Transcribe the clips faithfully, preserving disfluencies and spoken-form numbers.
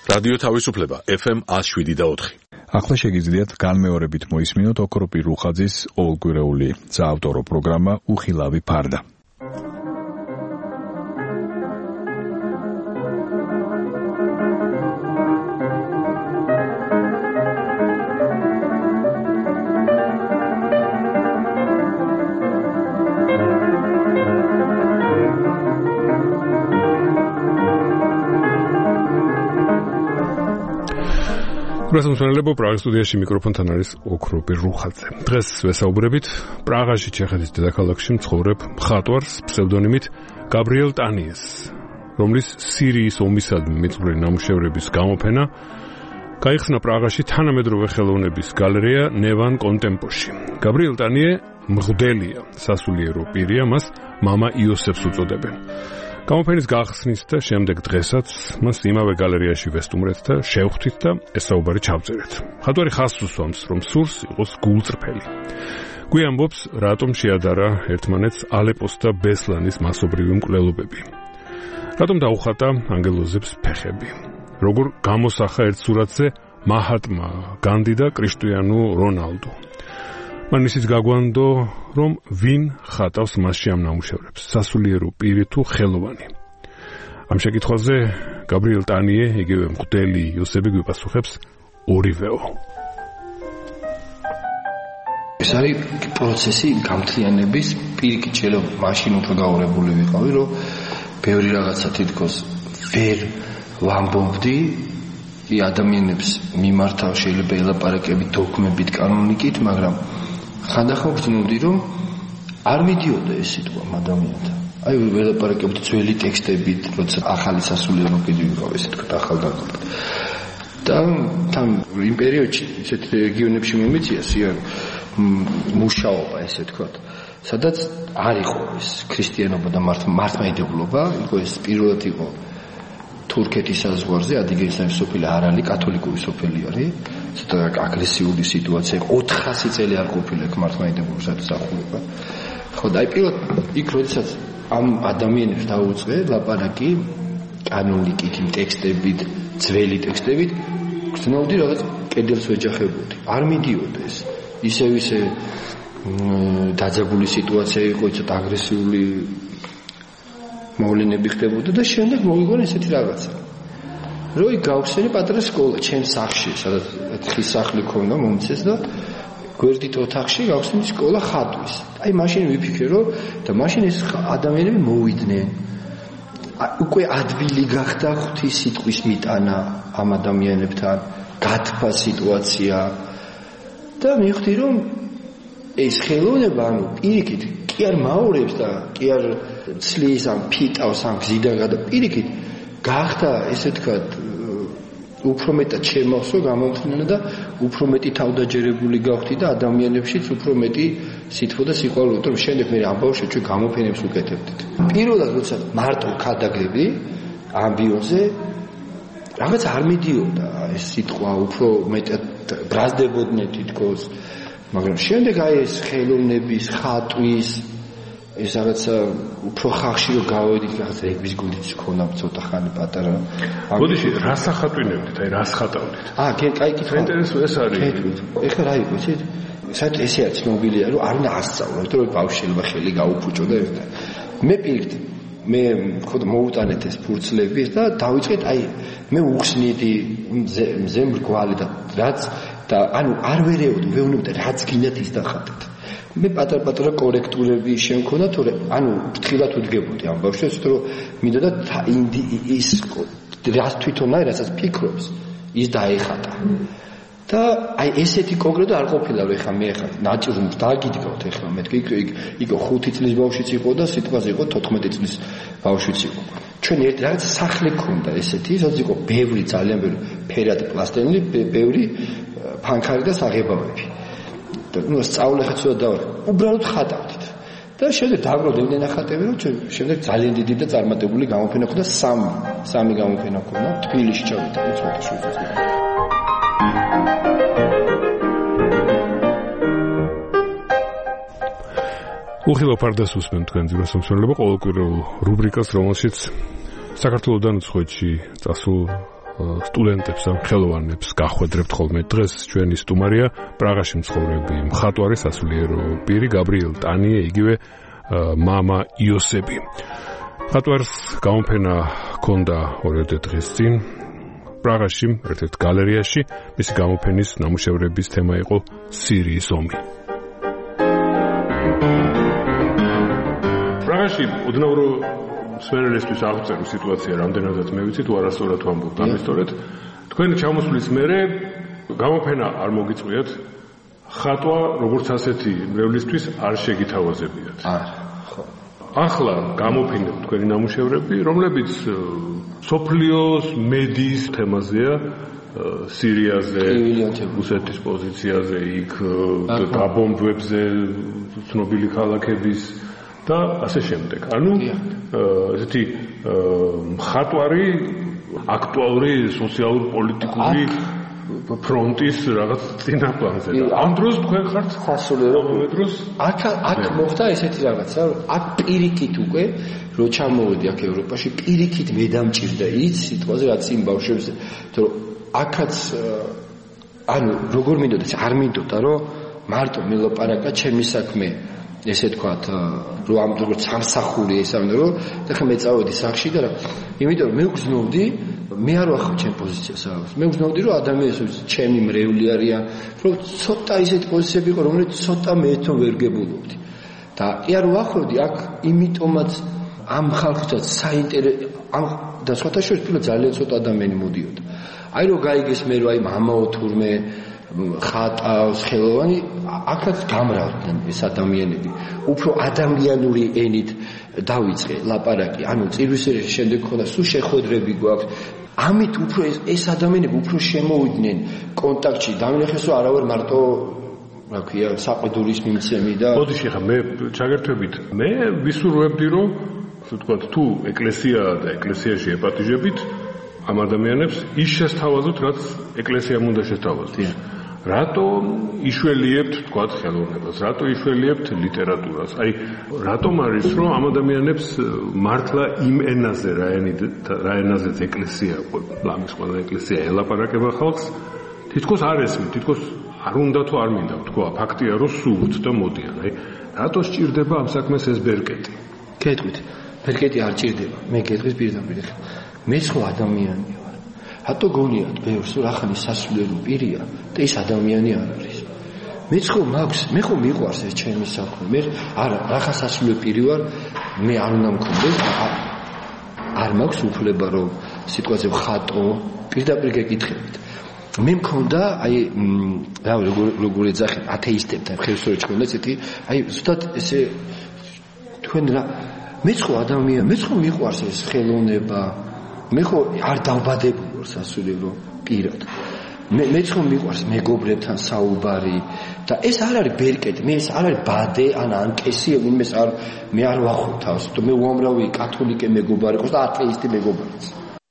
რადიო თავისუფლება ეფ ემ one oh seven და four. ახლა შეგიძლიათ განმეორებით მოისმინოთ ოქროპირ რუხაძის ყოველკვირეული საავტორო პროგრამა უხილავი ფარდა. გასამსვენებელო პრაღის სტუდიაში მიკროფონთან არის ოქროპირ რუხაძე. დღეს ვესაუბრებით პრაღაში, ჩეხეთის დედაქალაქში მცხოვრებ მხატვარს ფსევდონიმით გაბრიელ ტანიეს, რომლის სირიის ომისადმი მიწვრი ნამუშევრების გამოფენა გაიხსნა პრაღაში თანამედროვე ხელოვნების გალერეა ნევან კონტემპოში. გაბრიელ ტანიე მღვდელია, სასულიერო პირია, მას მამა იოსებს უწოდებენ. გამოფენის გახსნის და შემდეგ დღესაც მას იმავე გალერეაში ვესტუმრეთ და შევხვდით და ეს საუბარი ჩავწერეთ. მხატვარი ხაზს უსვამს, რომ სურს იყოს გულწრფელი. გვიამბობს, რატომ შეადარა ერთმანეთს ალეპოს და ბესლანის მასობრივი მკვლელობები. რატომ დაუხატა ანგელოზებს ფეხები. როგორ გამოსახა ერთ სურათზე მაჰატმა განდი და კრიშტიანო რონალდო. მან ისიც გაგვანდო, რომ ვინ ხატავს მასში ამ ნამუშევრებს, სასულიერო პირი თუ ხელოვანი. ამ შეკითხვაზე გაბრიელ ტანიე, იგივე მღვდელი იოსები გვიპასუხებს ორივეო. ეს არის პროცესი გამთლიანების, პირიქით შეიძლება მაშინ უფრო გაურებული ვიყავი, რომ ბევრი რაღაცა თითქოს ვერ ვამბობდი ადამიანებს მიმართავ, შეიძლება ელაპარაკებით, დოგმებით, კანონიკით, მაგრამ ხანდახან ვგრძნობდი, რომ არ მიდიოდა ეს სიტყვა ადამიანთან. აი ველაპარაკებთ ძველი ტექსტებით, როცა ახალი სასულიერო პირი ვიყავ, ესე თქვა, ახალგაზრდა. და თან იმ პერიოდში, ისეთ რეგიონებში მომიწია სიარ მუშაობა, ესე თქვა, სადაც არ იყო ეს ქრისტიანობა და მართლმადიდებლობა, იყო ეს პირველად იყო თურქეთის საზღვარზე, ადიგენის სოფელი არ არის, კათოლიკური სოფელი არის. ცოტა აგრესიული სიტუაცია, ოთხასი წელი არ ყოფილა ეგ მართლმადიდებლობისათვის ახულება. ხო, და აი პირველად იქ როდესაც ამ ადამიანებს დაუწყე ლაპარაკი კანონიკით, იმ ტექსტებით, ძველი ტექსტებით, გრძნობდი რაღაც კედელს ვეჯახებოდი. არ მიდიოდა ეს. ისევ ისე დაძაბული სიტუაცია იყო, ცოტა აგრესიული მოვლენები ხდებოდა და შემდეგ მოვიგონა ესეთი რაღაცა. რო იქ გავხსენე პატარა სკოლა, ჩემს სახლში, სადაც ხის სახლი ქონდა, მომცეს და გვერდით ოთახში გავხსენე სკოლა ხატვის. აი მაშინ ვიფიქრე, რომ და მაშინ ეს ადამიანები მოვიდნენ. უკვე ადვილი გახდა ღვთის სიტყვის მიტანა ამ ადამიანებთან, გათბა სიტუაცია და მივხვდი, რომ ეს ხელოვნება, ანუ პირიქით, კი არ მაურებს და კი არ ცლის ამ ფიტავს ამ გზიდან გადა პირიქით გახდა ესე თქვათ უფრო მეტად შემოსო გამომხნენა და უფრო მეტი თავდაჯერებული გავხდი და ადამიანებშიც უფრო მეტი სითბო და სიყვარული, რომ შემდეგ მე ამ ბავშვებს ჩვენ გამოფენებს უკეთებდით. პირველად როცა მარტო ქადაგები ამბიონზე რაღაც არ მიდიოდა ეს სიტყვა, უფრო მეტად ბრაზდებოდნენ თითქოს, მაგრამ შემდეგ აი ეს ხელოვნების, ხატვის ეს რაღაცა უფრო ხახში რომ გავედით, რაღაც რეგბის გუნდიც ქონა ცოტა ხანი პატარა. ბოდიში რას ახატვინებდით, აი რას ხატავდით? აა, კაი კითხვა. ინტერესო ეს არის. ეხლა რა იყო, იცით? საერთოდ ესე არის ცნობილია, რომ არ უნდა ასწავლო, იმიტომ რომ ბავშვებმა ხელი გაუფუჭოდა ერთად. მე პირით მე ხოდ მოუტანეთ ეს ფურცლები და დავიწყეთ აი მე უხსნიდი მზე მრგვალი და რაც და ანუ არ ვერეოდი, ვეუბნებდი რაც გინდათ ის დახატეთ. მე პატარ-პატარა კორექტურები შემქონა, თორე ანუ ფრთხილად ვდგებოდი ამ ბავშვებს, რომ მინდოდა ის რაც თვითონ აი რასაც ფიქრობს, ის დაეხატა. და აი ესეთი კონკრეტულად არ ყოფილა, რომ ეხლა მე ეხლა ნაჭრუმს დაგიდგავთ ეხლა მეთქი იქ იქ ხუთი წლის ბავშვიც იყო და სიტყვაზე იყო თოთხმეტი წლის ბავშვიც იყო. ჩვენ ერთ რაღაც სახლი ქონდა ესეთი, სადაც იყო ბევრი ძალიან ბევრი ფერადი პლასტილინი, ბევრი ფანქარი და საღებავები. და ნუ სწავლე ხა ცოტა დავარ. უბრალოდ ხატავდით. და შემდეგ დააგროვდნენ ნახატები, რომ შემდეგ ძალიან დიდი და წარმატებული გამოფენა ქონდა, სამი, სამი გამოფენა ქონდა თბილისში ჩავიდა ცოტა შვიდს. უხილავ ფარდას უსმენ თქვენ ძიროსამშრალებლო ყოველკვირეულ რუბრიკას, რომელშიც საქართველოსდან უცხოეთში წასულ სტუდენტებს ან ხელოვანებს გახვედრებთ ხოლმე. დღეს ჩვენი სტუმარია პრაღაში მცხოვრები მხატვარი სასულიერო პირი გაბრიელ ტანიე, იგივე მამა იოსები. მხატვარს გამოფენა ჰქონდა ორ-ერთი დღის წინ პრაღაში, ერთ-ერთ გალერეაში. მისი გამოფენის ნამუშევრების თემა იყო სირიის ომი. პრაღაში ოდნავ სვერელისთვის აღწერო სიტუაცია რამდენადაც მე ვიცი თუ არასწორად ვამბობ ამისტორეთ. თქვენი ჩამოსვლის მერე გამოფენა არ მოგიწვიათ, ხატვა როგორც ასეთი მრევლისთვის არ შეგითავაზებიათ. არა, ხო. ახლა გამოფინებთ თქვენი ნამუშევრები, რომლებიც სოფლიოს მედიის თემაზეა, სირიაზე, რუსეთის პოზიციაზე, იქ დაბომბვებზე, ცნობილი ქალაქების და ასე შემდეგ. ანუ ესეთი მხატვარი აქტუალური სოციალურ-პოლიტიკური ფრონტის რაღაც წინაპრებზე. ამ დროს თქვენ ხართ სასულიერო დროს აქ აქ მოხდა ესეთი რაღაცა, აქ პირიქით უკვე რო ჩამოვედი აქ ევროპაში, პირიქით მე დამჭირდა ის სიტყვაზე, რაც იმ ბავშვებს, რომ აქაც ანუ როგორ მინდოდა, არ მინდოდა, რომ მარტო მელაპარაკა ჩემი საქმე, ესე თქვათ, რომ ამ როგორც სამსახური ეს ამ რომ და ხა მე წავედი სახში და რა, იმიტომ მე ვგზნობდი, მე არ ვახავ ჩემ პოზიციას რაღაც. მე ვგზნობდი, რომ ადამიანებს ჩემი მრევლი არიან, რომ ცოტა ისეთ პოზიციები იყო, რომელიც ცოტა მე თვითონ ვერ გებულობდი. და კი არ ვახვევდი აქ, იმიტომაც ამ ხალხსაც საინტერესო ამ და სხვათა შორის პირველ ძალიან ცოტა ადამიანი მოდიოდა. აი რომ გაიგეს მე რომ აი მამაო თურმე ხატავს ხელოვანი, აქაც გამრავდნენ ეს ადამიანები. უფრო ადამიანური ენით დავიწყე ლაპარაკი, ანუ წირვისერის შემდეგ ხოდა სულ შეხვედრები გვაქვს. ამით უფრო ეს ადამიანები უფრო შემოვიდნენ კონტაქტში, დავნახეს რომ არავარ მარტო რა ქვია, საყიდურის მიმცემი და ბოდიში ხა მე ჩაგერთვებით. მე ვისურვებდი რომ ასე ვთქვათ, თუ ეკლესიაა და ეკლესიაში ეპატიჟებით ამ ადამიანებს ის შესთავაზოთ, რაც ეკლესიამ უნდა შესთავაზოს. რატო იშველიებთ, თქვათ, ხელოვნებას, რატო იშველიებთ ლიტერატურას? აი, რატომ არის, რომ ამ ადამიანებს მართლა იმ ენაზე, რა ენაზეც ეკლესია, ლამის ყველა ეკლესია ელაპარაკება ხალხს, თითქოს არ ესმით, თითქოს არ უნდა თუ არ მინდა თქვა, ფაქტია, რომ სურთ და მოდიან. აი, რატო სჭირდება ამ საქმეს ეს ბერკეტი? გეტყვით, ბერკეტი არ ჭირდება. მე გეტყვის პირდაპირ. მე სხვა ადამიანია. რატო გონიათ ბევრს რომ ახალი სასულიერო პირია და ის ადამიანი არ არის. მე ხო მაქვს, მე ხო მიყვარს ეს ჩემი საქმე. მე არა, ახლა სასულიერო პირი ვარ, მე არ უნდა მქონდეს, არ მაქვს უფლება რომ სიტყვაზე ვხატო, პირდაპირ გეკითხებით. მე მქონდა, აი, რა როგორ ეძახი, ათეისტებთან ხევსურეთში მქონდა ესეთი, აი, ზუსტად ესე თქვენ რა, მე ხო ადამიანი, მე ხო მიყვარს ეს ხელოვნება. მე ხო არ დავბადებული ვარ სასულიერო პირად. მე მე ხო მიყვარს მეგობრებთან საუბარი და ეს არ არის ბერკეტი, მე ეს არ არის ბადე ან ანკესი, იმეს არ მე არ ვახობ თავს. მე უამრავი კათოლიკე მეგობარი ყავს და ათეისტი მეგობარიც.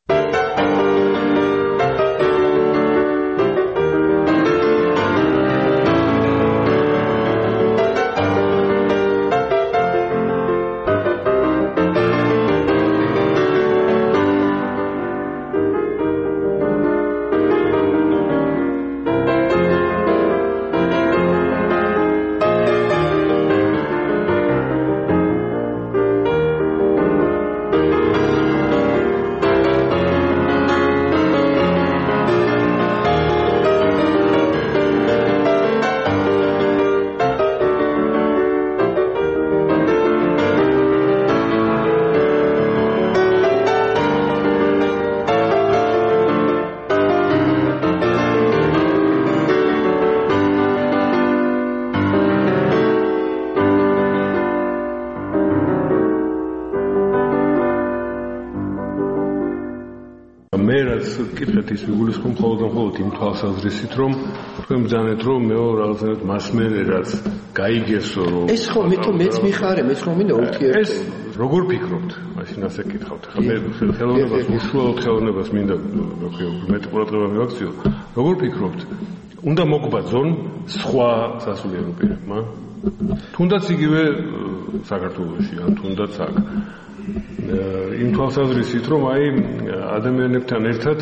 კითხეთ ის ვიგულისხმობ მხოლოდ და მხოლოდ იმ თვალსაზრისით, რომ თქვენ ბრძანეთ, რომ მეო რაღაცნაირად მასმერე რაც გაიგესო, რომ ეს ხო მე თუ მეც მიხარე, მეც რომ მინდა ურთიერთობა. ეს როგორ ფიქრობთ? მაშინ ასე კითხავთ. ხა მე ხელოვნებას, უშუალოდ ხელოვნებას მინდა, რა ქვია, მეტი ყურადღება მივაქციო. როგორ ფიქრობთ? უნდა მოგბაძონ სხვა სასულიერო პირებმა? თუნდაც იგივე საქართველოში, ან თუნდაც აქ. იმ თვალსაზრისით, რომ აი ადამიანებთან ერთად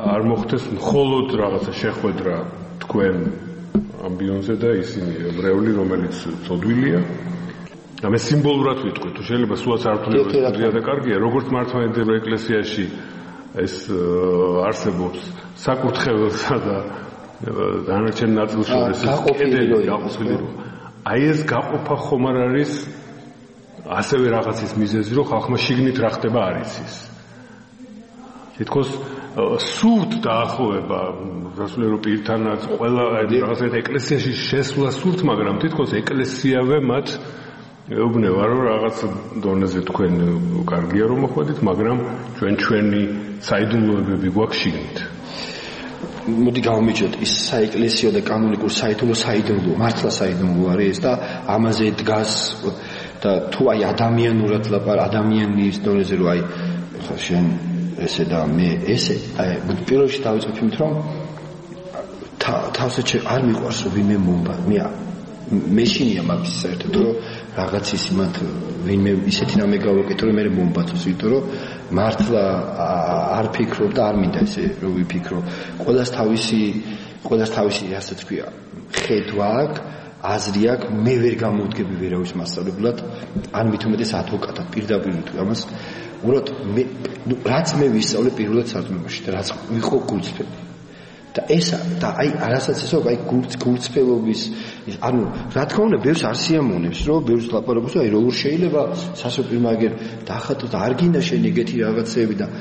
არ მოხდეს მხოლოდ რაღაცა შეხვედრა თქვენ ამბიონზე და ისინი ებრაული, რომელიც წოდვილია. და მე სიმბოლურად ვიტყვი, თუ შეიძლება სულაც არ ვთვლება სტუდია და კარგია, როგორც მართლმადიდებლურ ეკლესიაში ეს არსებობს საკურთხეველსა და დანარჩენ ნაწილს შორის კედელი გაყოფილი რო. აი ეს გაყოფა ხომ არ არის ასევე რაღაცის მიზეზი, რომ ხალხმა შიგნით რა ხდება არ იცის. თითქოს სურთ დაახლოება გასულერო პირთანაც ყველა რაღაცა ეკლესიაში შესვლა სურთ, მაგრამ თითქოს ეკლესიავე მათ ეუბნება, რომ რაღაც დონეზე თქვენ კარგია რომ მოხვედით, მაგრამ ჩვენ ჩვენი საიდუმლოებები გვაქვს შიგნით. მოდი გავმიჯოთ ის საეკლესიო და კანონიკურ საიდუმლო საიდუმლო, მართლა საიდუმლო არის და ამაზე დგას და თუ აი ადამიანურად ლაპარ ადამიანის დონეზე რომ აი ხა შენ ესე და მე ესე აი პირველში დავიწყებ იმით რომ თავზე არ მიყვარს რომ ვინმე მომბა მე მეშინია მაგის საერთოდ რომ რაღაც ის იმათ ვინმე ისეთი რამე გავაკეთო რომ მე მომბაცოს იმიტომ რომ მართლა არ ფიქრობ და არ მინდა ესე რომ ვიფიქრო ყველას თავისი ყველას თავისი ასე თქვია ხედვა აქვს აზრი აქვს მე ვერ გამოვდგები ვერავის მასწავლებლად ან მით უმეტეს ადვოკატად პირდაპირ ვიტყვი ამას უბრალოდ მე რაც მე ვისწავლე პირველად სარწმუნოში და რაც ვიყო გულწრფელი და ესა და აი რასაც ესო აი გულწრფელობის ანუ რა თქმა უნდა ბევრს არ სიამოვნებს რომ ბევრს ლაპარაკობს აი როგორ შეიძლება სასოფლმაგერ დაახატო და არ გინდა შენ ეგეთი რაღაცები და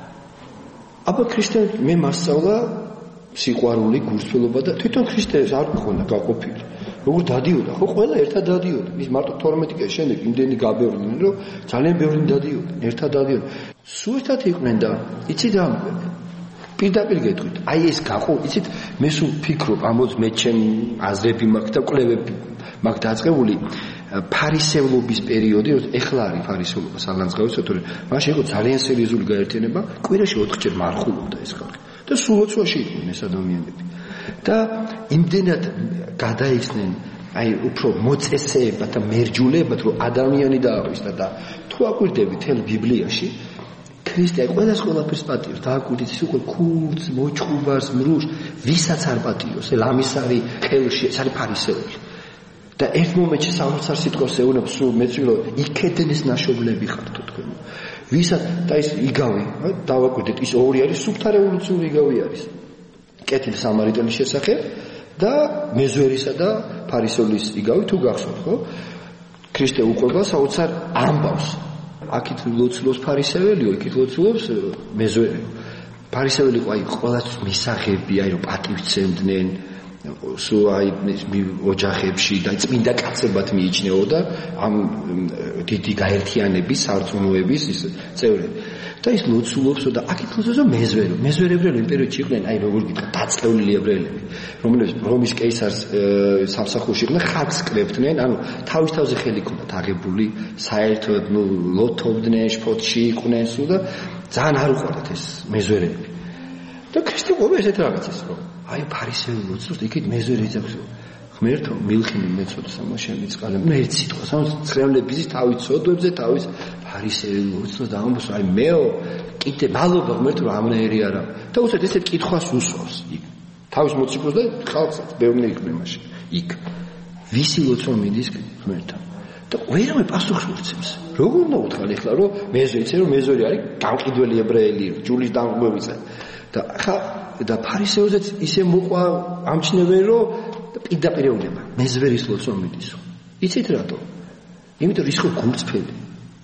აბა ქრისტე მე მასწავლა სიყვარული გულწრფელობა და თვითონ ქრისტეს არ მქონდა გაყოფილი როგორ დადიოდა ხო ყველა ერთად დადიოდა ის მარტო თორმეტი კაცი შემდეგ იმდენი გაბევრდნენ რომ ძალიან ბევრი დადიოდა ერთად დადიოდა სულ ერთად იყვნენ და იცით რა პირდაპირ გეტყვით აი ეს გაყო იცით მე სულ ფიქრობ ამოც მე ჩემი აზრები მაქვს და კვლევები მაქვს დაწყებული ფარისევლობის პერიოდი ეხლა არის ფარისევლობა სალანძღავი თორე მაშინ იყო ძალიან სერიოზული გაერთიანება კვირაში ოთხჯერ მარხულობდა ეს ხალხი და სულ ოცვაში იყვნენ ეს ადამიანები და იმდენად გადაიხსნენ აი უფრო მოწესეებად და მერჯულებად რომ ადამიანი დაავისდა და თუ აკვირდები თელ ბიბლიაში ქრისტე ყველას ყველაფერს პატიოს დააკვირდით ის უკვე ქურდს მოჩხუბარს მრუშ ვისაც არ პატიოს ელ ამის არის ხელში ეს არის ფარისეველი და ერთ მომენტში სამოცარ სიტყვას ეუბნებს სულ მეცვი რომ იქედენის ნაშობლები ხართ თქვენ ვისაც და ის იგავი დავაკვირდით ის ორი არის სუფთა რევოლუციური იგავი არის კეთილ სამარიტელის შესახებ და მეზვერისა და ფარისევლის იგავი თუ გახსოვთ ხო ქრისტე უყვება საოცარ ამბავს აქეთ ლოცულობს ფარისეველიო იქით ლოცულობს მეზვერი ფარისეველი ყო აი ყველასთვის მისაღები აი რომ პატივცემდნენ სულ აი ოჯახებში და წმინდა კაცებად მიიჩნეოდა ამ დიდი გაერთიანების სარწმუნოების ის წევრები და ის ლოცულობსო და აქეთ ლოცულობს მეზვერი მეზვერებრელი იმ პერიოდში იყვნენ აი როგორ გითხრა დაწეული ებრაელები რომლებიც რომის კეისარს სამსახურში იყვნენ ხატს კრებდნენ ანუ თავის თავზე ხელი ქონდათ აღებული საერთოდ ნუ ლოთობდნენ შფოთში იყვნენ სულ და ძალიან არ უყვარდათ ეს მეზვერეები და ქრისტე ყობა ესეთ რაღაცას რომ აი ფარისეველი ლოცულობს იქით მეზვერი იძახს ღმერთო მილხინი მეწოდეს ამაში მიწყალე ნუ ერთ სიტყვას ანუ ცხრევლების თავის ცოდვებზე თავის ფარისეველი ლოცულობს და ამბობს აი მეო კიდე მალობა ღმერთო რომ ამნაირი არა და უცებ ესეთ კითხვას უსვავს იქ თავის მოციქულს და ხალხსაც ბევრი იყვნენ მაშინ იქ ვისი ლოცვა მინდის ღმერთთან და ვერამე პასუხს უწევს როგორ უნდა უთხრა ახლა რომ მეზვერი წერო მეზვერი არის გამყიდველი ებრაელი ჯულის დამღმევიცა და ხა და ფარისეოზეც ისე მოყვა ამჩნევენ რომ პირდაპირ ეუბნება მეზვერის ლოცვა მიდის იცით რატო იმიტომ ის ხო გულწრფელი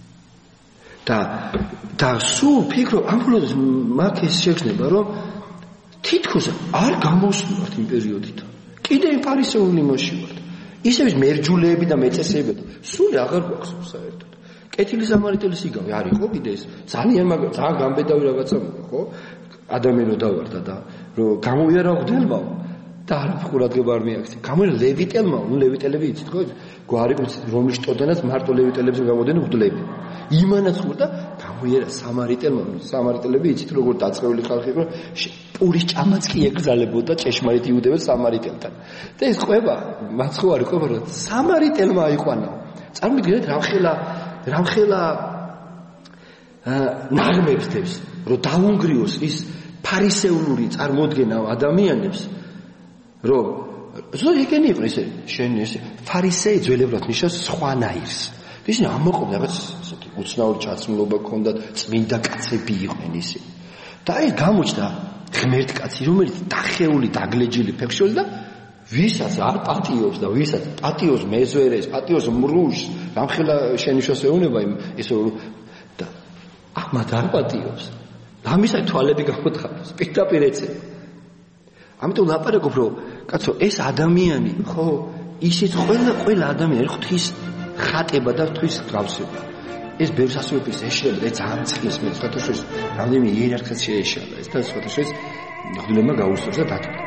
და და სულ ფიქრობ ამბულოს მაგ ეს შეგრძნება რომ თითქოს არ გამოსვლათ იმ პერიოდით კიდე იმ ფარისეული მოშივართ ისევ მერჯულეები და მეწესეები სულ აღარ გვაქვს საერთოდ კეთილი სამარიტელის იგავი არ იყო კიდე ეს ძალიან მაგრამ ძალიან გამბედავი რაღაცა ხო ადამიანი რო დავარდა და რომ გამოიარა ღვთელმა და არაფერ ყურადღება არ მიაქცია. გამოიარა ლევიტელმა, ნუ ლევიტელები იცით ხო? გვარი რომლის ტოდანაც მარტო ლევიტელებს გამოდენ ღვთლები. იმანაც ყურდა გამოიარა სამარიტელმა, სამარიტელები იცით როგორ დაწყეული ხალხი იყო, პურის ჭამაც კი ეკრძალებოდა ჭეშმარიტ იუდებს სამარიტელთან. და ეს ყვება, მათ ხო არ იყო, რომ სამარიტელმა აიყვანა. წარმოგიდგენთ რამხელა რამხელა ნაღმებს თებს, რომ დაუნგრიოს ის ფარისეულური წარმოდგენა ადამიანებს, რომ ზოგადად ეგენი იყო ესე, შენ ესე ფარისეი ძველებურად ნიშნავს სხვანაირს. ისინი ამაყობდნენ რაღაც ესეთი უცნაური ჩაცმულობა ჰქონდათ, წმინდა კაცები იყვნენ ისე. და აი გამოჩნდა ღმერთკაცი, რომელიც დახეული, დაგლეჯილი ფეხშოლი და ვისაც არ პატიობს და ვისაც პატიოს მეზვერეს, პატიოს მრუშს, გამხელა შენიშნოს ეუნება იმ ესე და ამათ არ პატიობს. ამისა თვალები გამოთხარეს, პირდაპირ ეცემა. ამიტომ ლაპარაკობ, რომ კაცო, ეს ადამიანი, ხო, ისიც ყველა ყველა ადამიანი ღვთის ხატება და ღვთის გავსება. ეს ბევრ სასწაულებს ეშლება და ძალიან ცხის მე სხვათა შორის რამდენიმე იერარქიას შეეშალა ეს და სხვათა შორის ღვთილებმა გაუსწორდა და დათმო.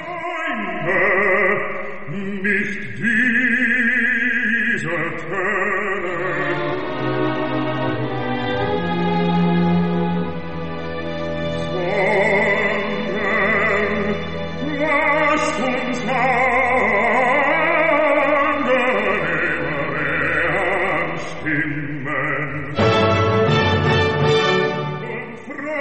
Nicht diese Töne sondern lasst uns angenehmere Stimmen und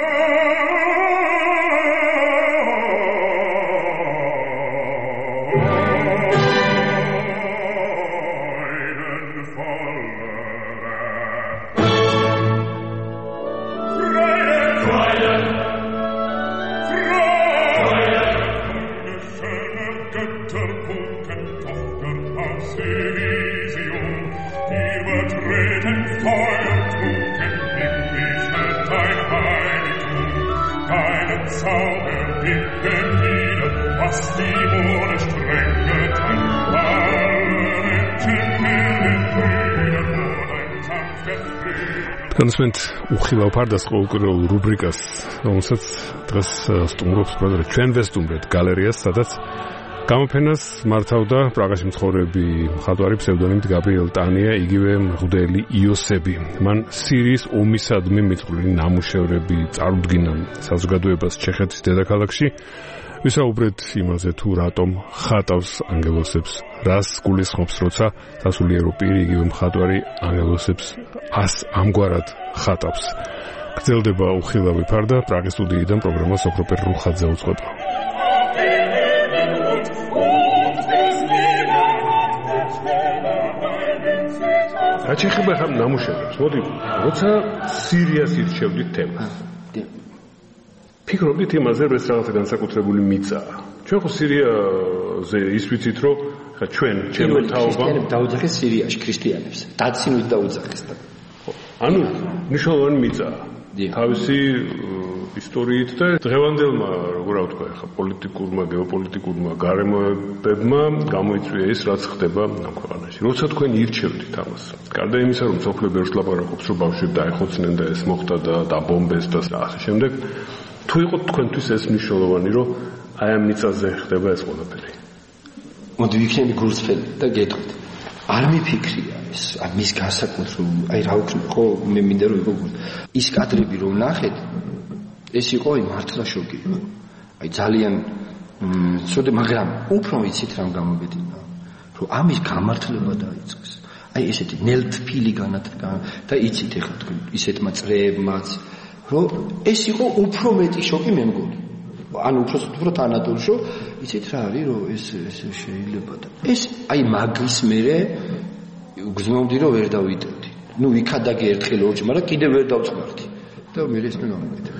განსმენთ უხილავ ფარდას ყოველკვირეულ რუბრიკას, რომელსაც დღეს სტუმრობს ბრალდერ ჩვენ ვესტუმრეთ გალერეას, სადაც გამოფენას მართავდა პრაღაში მცხოვრები მხატვარი ფსევდონიმით გაბრიელ ტანია, იგივე მღვდელი იოსები. მან სირიის ომისადმი მიწყვლილი ნამუშევრები წარუდგინა საზოგადოებას ჩეხეთის დედაქალაქში. ვისაუბრეთ იმაზე, თუ რატომ ხატავს ანგელოსებს, რას გულისხმობს, როცა სასულიერო პირი იგივე მხატვარი ანგელოსებს ას ამგვარად ხატავს. გრძელდება უხილავი ფარდა, პრაღის სტუდიიდან პროგრამა სოფროპერ რუხაძე უძღვება. რაც ეხება ხამ ნამუშევრებს, მოდი, როცა სირიას ირჩევდით თემას. ფიქრობდით იმაზე, რომ ეს რაღაცა განსაკუთრებული მიწაა. ჩვენ ხო სირიაზე ის ვიცით, რომ ხა ჩვენ ჩემო თაობა ქრისტიანებს დაუძახეს სირიაში, ქრისტიანებს. დაცინვით დაუძახეს და. ანუ მნიშვნელოვანი მიწაა. თავისი ისტორიით და დღევანდელმა, როგორ ვთქვა, ხა პოლიტიკურმა, გეოპოლიტიკურმა გარემოებებმა გამოიწვია ის, რაც ხდება ამ ქვეყანაში. როცა თქვენ ირჩევდით ამას. გარდა იმისა, რომ სოფლო ბევრს ლაპარაკობს, რომ ბავშვები დაეხოცნენ და ეს მოხდა და დაბომბეს და ასე შემდეგ. თუ იყო თქვენთვის ეს მნიშვნელოვანი, რომ აი ამ მიწაზე ხდება ეს ყველაფერი. მოდი ვიქნები გულწრფელი და გეტყვით. არ მიფიქრია ეს, აი მის განსაკუთრებული, აი რა ვქნა, ხო, მე მინდა რომ იყო ის კადრები რომ ნახეთ, ეს იყო აი მართლა შოკი. აი ძალიან ცოტა, მაგრამ უფრო ვიცით რამ გამოგედინა, რომ ამის გამართლება დაიწყეს. აი ესეთი ნელთფილი განათება და იცით ეხლა თქვენ ისეთმა წრეებმაც რომ ეს იყო უფრო მეტი შოკი მე მგონი. ანუ უფრო უფრო თანატური შო, იცით რა არის რომ ეს ეს შეიძლება და ეს აი მაგის მერე გზნობდი რომ ვერ დავიტევდი. ნუ იქადაგე ერთხელ ორჯერ, მაგრამ კიდევ ვერ დავწყმარდი. და მე ეს მე გამიგეთ.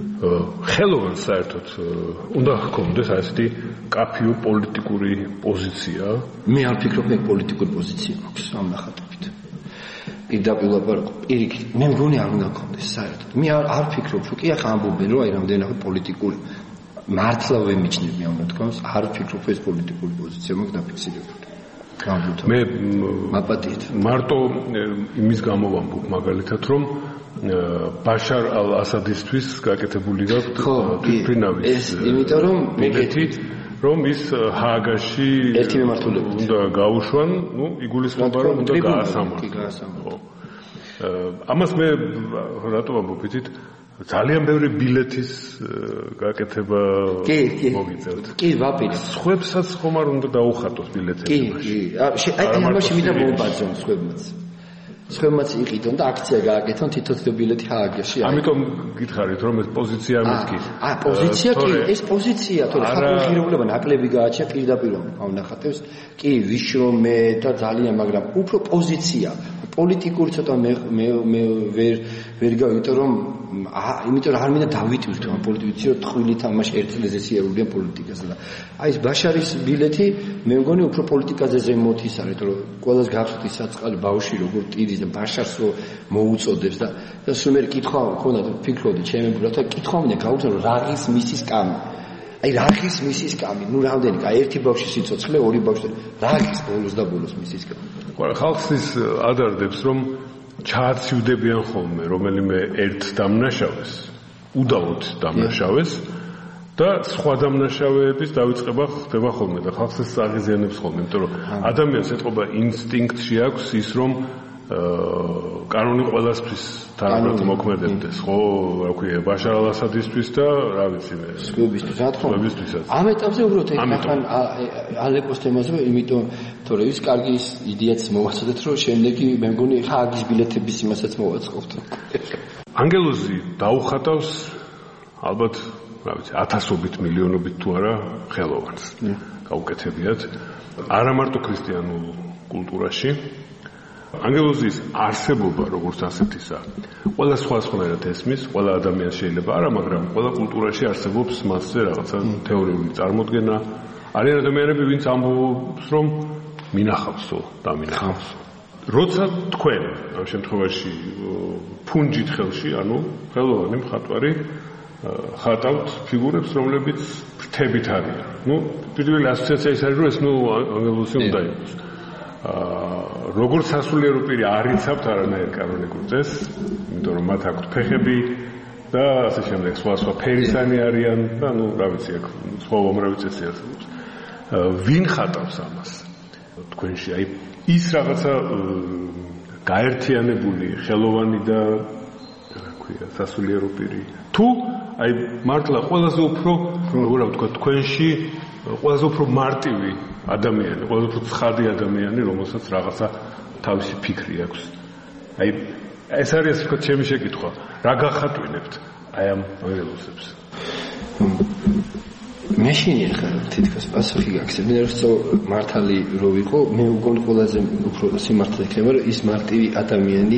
ხელოვან საერთოდ უნდა ჰქონდეს ასეთი კაფიო პოლიტიკური პოზიცია. მე არ ფიქრობ მე პოლიტიკური პოზიცია მაქვს ამ ნახატებით. პირდაპირ ლაპარაკობ, პირიქით, მე მგონი არ უნდა გქონდეს საერთოდ. მე არ არ ფიქრობ, რომ კი ახლა ამბობენ, რომ აი რამდენად პოლიტიკური მართლა ვემიჩნები ამ თქოს, არ ვფიქრობ, ეს პოლიტიკური პოზიცია მაქვს დაფიქსირებული. მე მაპატიეთ. მარტო იმის გამო ვამბობ მაგალითად, რომ ბაშარ ალ-ასადისთვის გაკეთებული გაქვთ თვითმფრინავის. ეს იმიტომ რომ მეგეთი რომ ის ჰააგაში ერთი მემართულებით უნდა გაუშვან, ნუ იგულისხმება რომ უნდა გაასამართლოს. კი, გაასამართლოს. ამას მე რატო ვამბობთ? ძალიან ბევრი ბილეთის გაკეთება მოგიწევთ. კი, ვაპირებ. სხვებსაც ხომ არ უნდა დაუხატოს ბილეთები. კი, კი. აი ამაში მინდა მომბაძონ სხვებმაც. სხვებმაც იყიდონ და აქცია გააკეთონ თითო-თითო ბილეთი ააგეს. ამიტომ გითხარით რომ ეს პოზიცია მეთქი. აა პოზიცია კი, ეს პოზიცია, თორე ხალხური ღირებულება ნაკლები გააჩნია პირდაპირ ავნახატებს. კი, ვიშრომე და ძალიან, მაგრამ უფრო პოზიცია. პოლიტიკური ცოტა მე მე მე ვერ ვერ გავიტო რომ იმიტომ რომ არ მინდა დავიტვირთო ამ პოლიტიკაში ტყვილით ამაში ერთ წელზე სიარულია პოლიტიკაზე და აი ეს ბაშარის ბილეთი მე მგონი უფრო პოლიტიკაზე ზემოთ ის არის რომ ყველას გახსოვთ ის საწყალი ბავშვი როგორ ტირის და ბაშარს მოუწოდებს და და სულ მე კითხვა მქონდა ფიქრობდი ჩემი ბრათა კითხვა მინდა გავუწევ რომ რაღის მისის კამი აი რაღის მისის კამი ნუ რამდენი აი ერთი ბავშვი სიცოცხლე ორი ბავშვი რაღის ბოლოს და ბოლოს მისის კამი ყველა ხალხს ის ადარდებს რომ ჩააცივდებიან ხოლმე რომელიმე ერთ დამნაშავეს უდაოდ დამნაშავეს და სხვა დამნაშავეების დავიწყება ხდება ხოლმე და ხალხს ეს აღიზიანებს ხოლმე იმიტომ რომ ადამიანს ეთყობა ინსტინქტში აქვს ის რომ კანონი ყველასთვის თანაბრად მოქმედებდეს ხო რა ქვია ბაშარ ალ-ასადისთვის და რა ვიცი მე სხვებისთვის რა თქმა უნდა ამ ეტაპზე უბრალოდ ახან ალეპოს თემაზე იმიტომ თორე ის კარგი იდეაც მოვაცოდეთ რომ შემდეგი მე მგონი ხა აგის ბილეთების იმასაც მოვაწყობთ ანგელოზი დაუხატავს ალბათ რა ვიცი ათასობით მილიონობით თუ არა ხელოვანს გაუკეთებიათ არა მარტო ქრისტიანულ კულტურაში ანგელოზის არსებობა როგორც ასეთისა ყველა სხვა სხვანაირად ესმის ყველა ადამიანს შეიძლება არა მაგრამ ყველა კულტურაში არსებობს მასზე რაღაცა თეორიული წარმოდგენა არიან ადამიანები ვინც ამბობს რომ მინახავსო და მინახავსო როცა თქვენ ამ შემთხვევაში ფუნჯით ხელში ანუ ხელოვანი მხატვარი ხატავთ ფიგურებს რომლებიც ფრთებით არიან ნუ პირველი ასოციაცია ის არის რომ ეს ნუ ანგელოზი უნდა იყოს როგორც სასულიერო პირი არ იცავთ არანაირ კანონიკურ წესს, იმიტომ რომ მათ აქვთ ფეხები და ასე შემდეგ, სხვა სხვა ფერისანი არიან და ნუ რა ვიცი, აქ სხვა უამრავი წესი არსებობს. ვინ ხატავს ამას? თქვენში აი ის რაღაცა გაერთიანებული ხელოვანი და რა ქვია, სასულიერო პირი. თუ აი მართლა ყველაზე უფრო, როგორ ვთქვა, თქვენში ყველაზე უფრო მარტივი ადამიანი, ყველაზე უფრო ცხადი ადამიანი, რომელსაც რაღაცა თავისი ფიქრი აქვს. აი ეს არის თქო ჩემი შეკითხვა. რა გახატვინებთ აი ამ ანგელოზებს? მეშინი ხარ თითქოს პასუხი გაქცევი, რომ მართალი რო ვიყო, მე უგონ ყველაზე უფრო სიმართლე იქნება, რომ ის მარტივი ადამიანი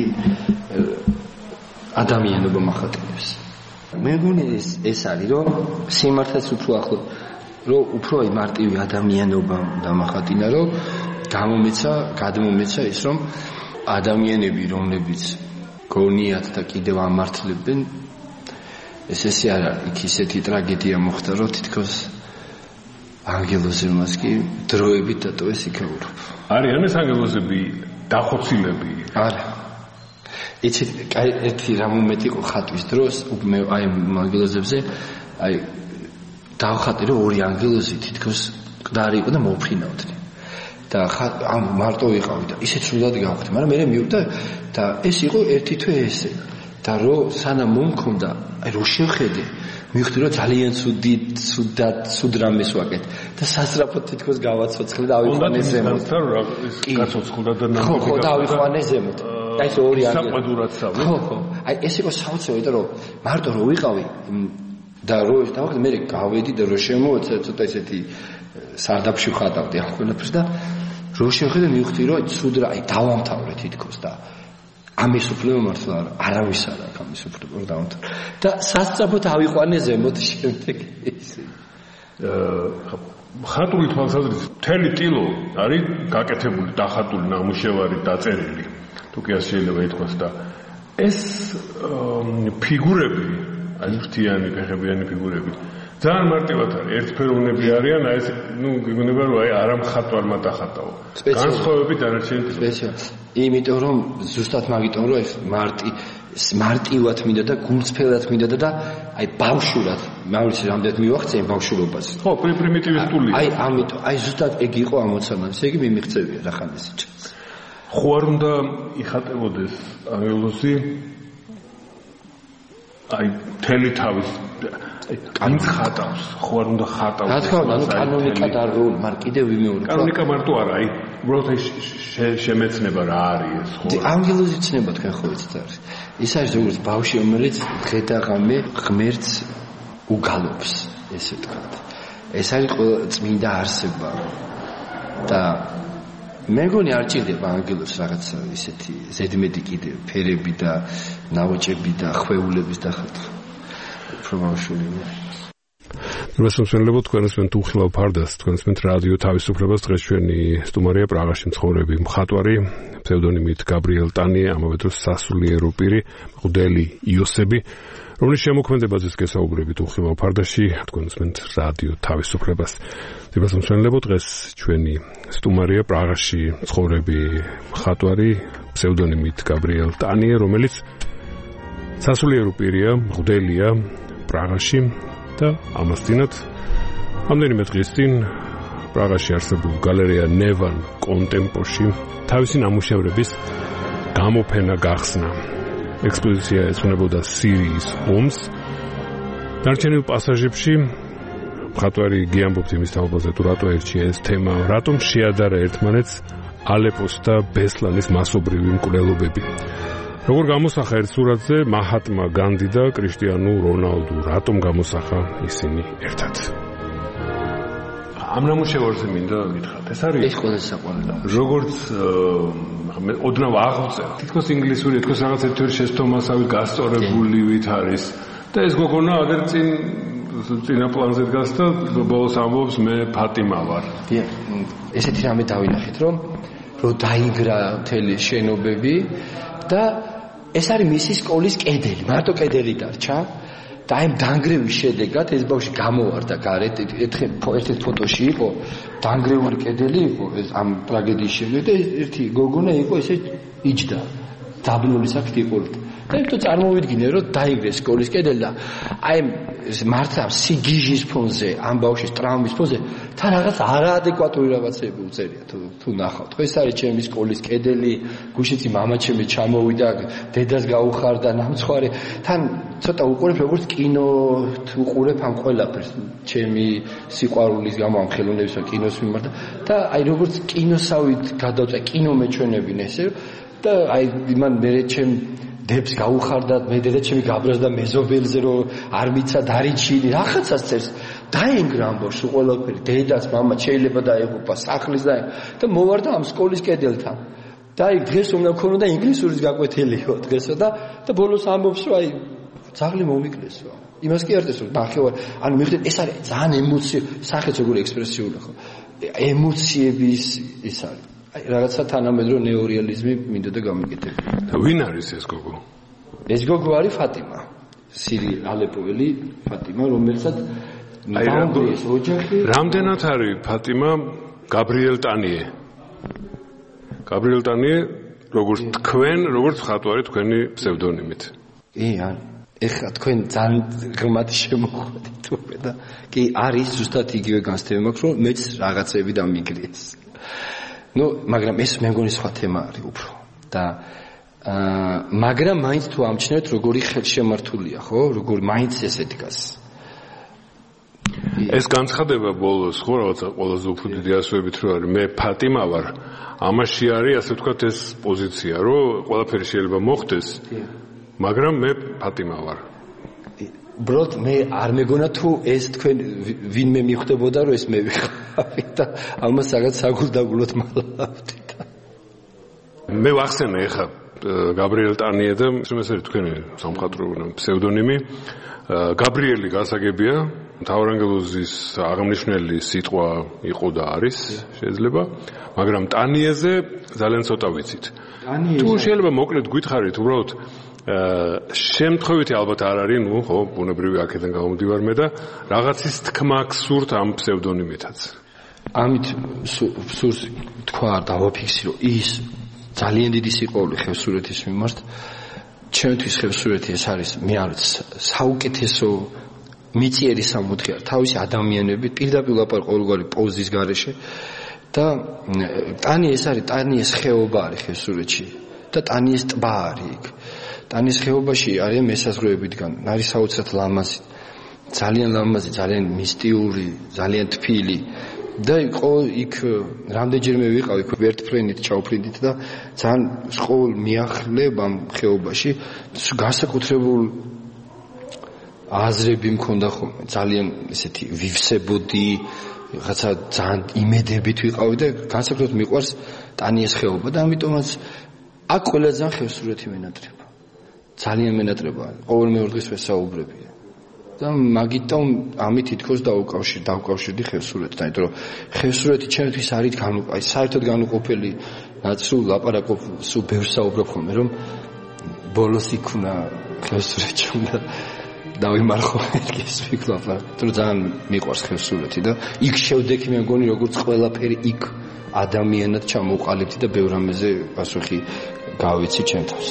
ადამიანობა მახატინებს. მე მგონი ეს ეს არის, რომ სიმართლეც უფრო ახლო რომ უფრო აი მარტივი ადამიანობა დამახატინა რომ გამომეცა, გადმომეცა ის რომ ადამიანები რომლებიც გონიათ და კიდევ ამართლებენ ეს ესე არა იქ ისეთი ტრაგედია მოხდა რომ თითქოს ანგელოზებმაც კი დროებით დატოვეს იქეურობა. არიან ეს ანგელოზები დახოცილები? არა. იცით, კაი ერთი რამ უმეტი იყო ხატვის დროს მე აი ანგელოზებზე აი დავხატე რომ ორი ანგელოზი თითქოს მკვდარი იყო და მოფრინავდნენ და ამ მარტო ვიყავი და ისეთ სულად გავხდი მაგრამ მე მივხვდა და ეს იყო ერთი თვე ესე და რო სანამ მომქონდა აი რო შევხედე მივხვდი რომ ძალიან ცუდი ცუდად ცუდ რამეს ვაკეთ და სასწრაფოდ თითქოს გავაცოცხლე და ავიყვანე ზემოთ გაცოცხლდა და ნამდვილად ხო და ავიყვანე ზემოთ აი ეს ორი ანგელოზი საყვედურად სავე ხო ხო აი ეს იყო საოცარი იმიტომ რომ მარტო რო ვიყავი და რო დავხდი მე გავედი და რო შემოვეცა ცოტა ისეთი სარდაფში ვხატავდი ამ ყველაფერს და რო შევხედე მივხვდი რომ ცუდ რა აი დავამთავრე თითქოს და ამის უფლება მართლა არავის არ აქვს ამის უფლება რომ დავამთავრე და სასწრაფოდ ავიყვანე ზემოთ შემდეგ ისე ხატული თვალსაზრისით მთელი ტილო არის გაკეთებული დახატული ნამუშევარი დაწერილი თუ კი ასე შეიძლება ითქვას და ეს ფიგურები აი ფრთიანი ფეხებიანი ფიგურები ძალიან მარტივად არის ერთფეროვნები არიან აი ეს ნუ გიგონება რომ აი არა მხატვარმა დახატაო განსხვავები დანარჩენი სპეციალ იმიტომ რომ ზუსტად მაგიტომ რომ ეს მარტი მარტივად მინდა და გულწრფელად მინდა და აი ბავშვურად მავრიცი რამდენად მივახცე ბავშვობას ხო პრიმიტივისტული აი ამიტომ აი ზუსტად ეგ იყო ამოცანა ესე იგი მიმიღწევია რა ხან ეს ჩანს ხო არ უნდა იხატებოდეს ანგელოზი აი თელი თავის კანონი ხატავს ხო არ უნდა ხატავს რა თქმა უნდა კანონიკად არ როლ მაგრამ კიდევ ვიმეორებ კანონიკა მარტო არა აი უბრალოდ შემეცნება რა არის ხო? ანგელოზი ცნება თქვენ ხო იცით არის. ის არის როგორც ბავშვი, რომელიც დღე და ღამე ღმერთს უგალობს, ესე ვთქვათ. ეს არის ყველა წმინდა არსება და მე მგონი არ ჭირდება ანგელოზს რაღაცა ისეთი ზედმეტი კიდე ფერები და ნაოჭები და ხვეულების დახატვა. უფრო ბავშვული. მოსმენლებო თქვენს მენ თუხილავ ფარდას თქვენს მენ რადიო თავისუფლებას დღეს ჩვენი სტუმარია პრაღაში მცხოვრები მხატვარი ფსევდონიმით გაბრიელ ტანიე ამავე დროს სასულიერო პირი მღვდელი იოსები რომლის შემოქმედებაზეც გესაუბრებით თუხილავ ფარდაში თქვენს მენ რადიო თავისუფლებას მოსმენლებო დღეს ჩვენი სტუმარია პრაღაში მცხოვრები მხატვარი ფსევდონიმით გაბრიელ ტანიე რომელიც სასულიერო პირია მღვდელია პრაღაში და ამასთანავ ამდენიმე დღის წინ პრაღაში არსებულ გალერეა ნევან კონტემპოში თავისი ნამუშევრების გამოფენა გახსნა. ექსპოზიცია ეძღვნებოდა სირიის ომს. დარჩენილ პასაჟებში მხატვარი გიამბობს იმის თაობაზე თუ რატო ერჩია ეს თემა, რატომ შეადარა ერთმანეთს ალეპოს და ბესლანის მასობრივი მკვლელობები. როგორ გამოსახა ერთ სურათზე მაჰატმა განდი და კრისტიანო რონალდუ, რატომ გამოსახა ისინი ერთად? ამ ნამუშევარზე მინდა გითხრათ, ეს არის ეს ყველა საყვარელი. როგორც ოდნავ აღწევ. თითქოს ინგლისური, თითქოს რაღაც ერთ შეცდომასავი გასწორებულივით არის და ეს გოგონა აგერ წინ წინა პლანზე დგას და ბოლოს ამბობს მე ფატიმა ვარ. დიახ, ესეთი რამე დავინახეთ, რომ რომ დაიგრა მთელი შენობები და ეს არის მისი სკოლის კედელი, მარტო კედელი დარჩა და აი დანგრევის შედეგად ეს ბავშვი გამოვარდა გარეთ, ერთ-ერთ ფოტოში იყო დანგრეული კედელი იყო ეს ამ ტრაგედიის შემდეგ და ერთი გოგონა იყო ესე იჯდა დაბნული საფრთხე იყო და იმიტომ წარმოვიდგინე რომ დაიგრეს სკოლის კედელი და აი მართლა სიგიჟის ფონზე ამ ბავშვის ტრაუმის ფონზე თან რაღაც არაადეკვატური რაღაცები უწერია თუ თუ ნახავთ ხო ეს არის ჩემი სკოლის კედელი გუშინში მამა ჩემი ჩამოვიდა დედას გაუხარდა ნამცხვარი თან ცოტა უყურებ როგორც კინო თუ უყურებ ამ ყველაფერს ჩემი სიყვარულის გამო ამ ხელოვნების კინოს მიმართა და აი როგორც კინოსავით გადავწე კინო მეჩვენებინ ესე და აი იმან მე ჩემ დებს გაუხარდა მე დედა ჩემი გაბრაზდა მეზობელზე რომ არ მიცა დარიჩილი რაღაცას წერს დაენგრა ამბობს ყველაფერი დედას მამა შეიძლება დაეღუპა სახლის და და მოვარდა ამ სკოლის კედელთან და აი დღეს უნდა მქონოდა ინგლისურის გაკვეთილიო დღესო და და ბოლოს ამბობს რომ აი ძაღლი მომიკლესო იმას კი არ წერს რომ ნახევარ ანუ მიხდეთ ეს არის ძალიან ემოცი სახეც როგორი ექსპრესიული ხო ემოციების ის არის რაღაცა თანამედროვე ნეორეალიზმი მინდოდა გამიგეთებინა. და ვინ არის ეს გოგო? ეს გოგო არის ფატიმა. სირი ალეპოველი ფატიმა, რომელსაც დაამბეს ოჯახი. რამდენად არის ფატიმა გაბრიელ ტანიე? გაბრიელ ტანიე, როგორც თქვენ, როგორც ხატვარი თქვენი ფსევდონიმით. კი, არის. ეხლა თქვენ ძალიან ღმად შემოხვდით უკვე და კი არის ზუსტად იგივე განცდები მაქვს, რომ მეც რაღაცები დამიგრიეს. ну, მაგრამ ეს მე მგონი სხვა თემა არის უფრო. და აა მაგრამ მაინც თუ ამჩნევთ როგორი ხელშემართულია, ხო? როგორ მაინც ესე დგას. ეს განცხადება ბოლოს ხო რაღაცა ყველაზე უფრო დიდი ასოებით რო არის მე ფატიმა ვარ. ამაში არის ასე ვთქვათ ეს პოზიცია, რომ ყველაფერი შეიძლება მოხდეს. მაგრამ მე ფატიმა ვარ. უბრალოდ მე არ მეგონა თუ ეს თქვენ ვინმე მიხვდებოდა რომ ეს მე ვიყავი და ამას რაღაც საგულდაგულოდ მალავდი და მე ვახსენე ეხა გაბრიელ ტანიე და ეს არის თქვენი სამხატვრო ფსევდონიმი გაბრიელი გასაგებია მთავარანგელოზის აღნიშნული სიტყვა იყო და არის შეიძლება მაგრამ ტანიეზე ძალიან ცოტა ვიცით თუ შეიძლება მოკლედ გითხარით უბრალოდ შემთხვევითი ალბათ არ არის, ნუ ხო, ბუნებრივი აქედან გამომდივარ მე და რაღაცის თქმა გსურთ ამ ფსევდონიმითაც. ამით სურს თქვა დავაფიქსირო ის ძალიან დიდი სიყვარული ხევსურეთის მიმართ. ჩემთვის ხევსურეთი ეს არის მე არის საუკეთესო მიწიერი სამოთხე არის თავისი ადამიანებით პირდაპირ ლაპარაკ ყოველგვარი პოზის გარეშე და ტანი ეს არის ტანიეს ხეობა არის ხევსურეთში და ტანიეს ტბა არის იქ. ტანის ხეობაში არის მესაზღვრეებიდან, არის საოცრად ლამაზი, ძალიან ლამაზი, ძალიან მისტიური, ძალიან თბილი და ყოველ იქ რამდენჯერმე ვიყავი ვერტფრენით, ჩაუფრინდით და ძალიან ყოველ მიახლებ ამ ხეობაში განსაკუთრებულ აზრები მქონდა ხოლმე, ძალიან ესეთი ვივსებოდი, რაღაცა ძალიან იმედებით ვიყავი და განსაკუთრებით მიყვარს ტანიეს ხეობა და ამიტომაც აქ ყველა ძალიან ხევსურეთი მენატრება. ძალიან მენატრება, ყოველ მეორე დღეს ვესაუბრებია. და მაგიტომ ამით თითქოს დაუკავშირ დაუკავშირდი ხევსურეთთან, იმიტომ რომ ხევსურეთი ჩემთვის არის განუყოფელი, აი საერთოდ განუყოფელი ნაცრულ ლაპარაკობ, სულ ბევრს საუბრობ ხოლმე, რომ ბოლოს იქ უნდა ხევსურეთში უნდა დავიმარხო ეს ვიკლაპა, თუ ძალიან მიყვარს ხევსურეთი და იქ შევდექი მე მგონი როგორც ყველაფერი იქ ადამიანად ჩამოყალიბდი და ბევრ ამაზე პასუხი გავიცი ჩემ თავს.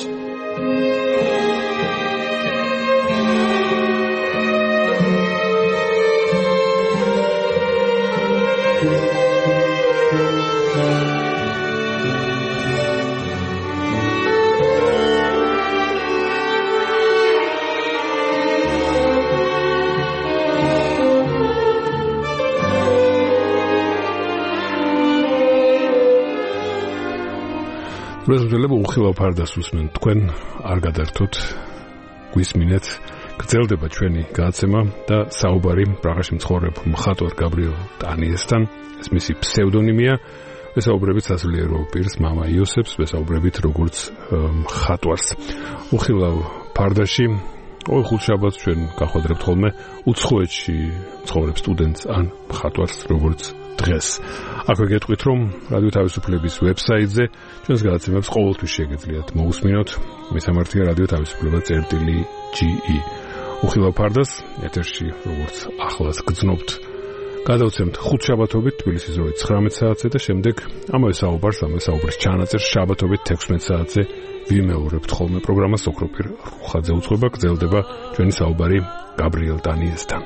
მეზობელებო უხილავ ფარდას უსმენ თქვენ არ გადართოთ გვისმინეთ გრძელდება ჩვენი გადაცემა და საუბარი პრაღაში მცხოვრებ მხატვარ გაბრიელ ტანიესთან ეს მისი ფსევდონიმია ვესაუბრებით სასულიერო პირს მამა იოსებს ვესაუბრებით როგორც მხატვარს უხილავ ფარდაში ოი ხუთშაბათს ჩვენ გახვედრებთ ხოლმე უცხოეთში მცხოვრებ სტუდენტს ან მხატვარს როგორც დღეს. აქვე გეტყვით, რომ რადიო თავისუფლების ვებსაიტზე ჩვენს გადაცემებს ყოველთვის შეგიძლიათ მოусმინოთ. მისამართია რადიო თავისუფლება წერტილი ჯი ი. უხილავ ფარდას ეთერში როგორც ახლაც გძნობთ. გადავცემთ ხუთშაბათობით თბილისის ორი ცხრამეტ საათზე და შემდეგ ამავე საუბარს, ამავე საუბრის ჩანაწერს შაბათობით თექვსმეტ საათზე ვიმეორებთ ხოლმე პროგრამას ოქროპირ რუხაძე უწყობა გრძელდება ჩვენი საუბარი გაბრიელ ტანიესთან.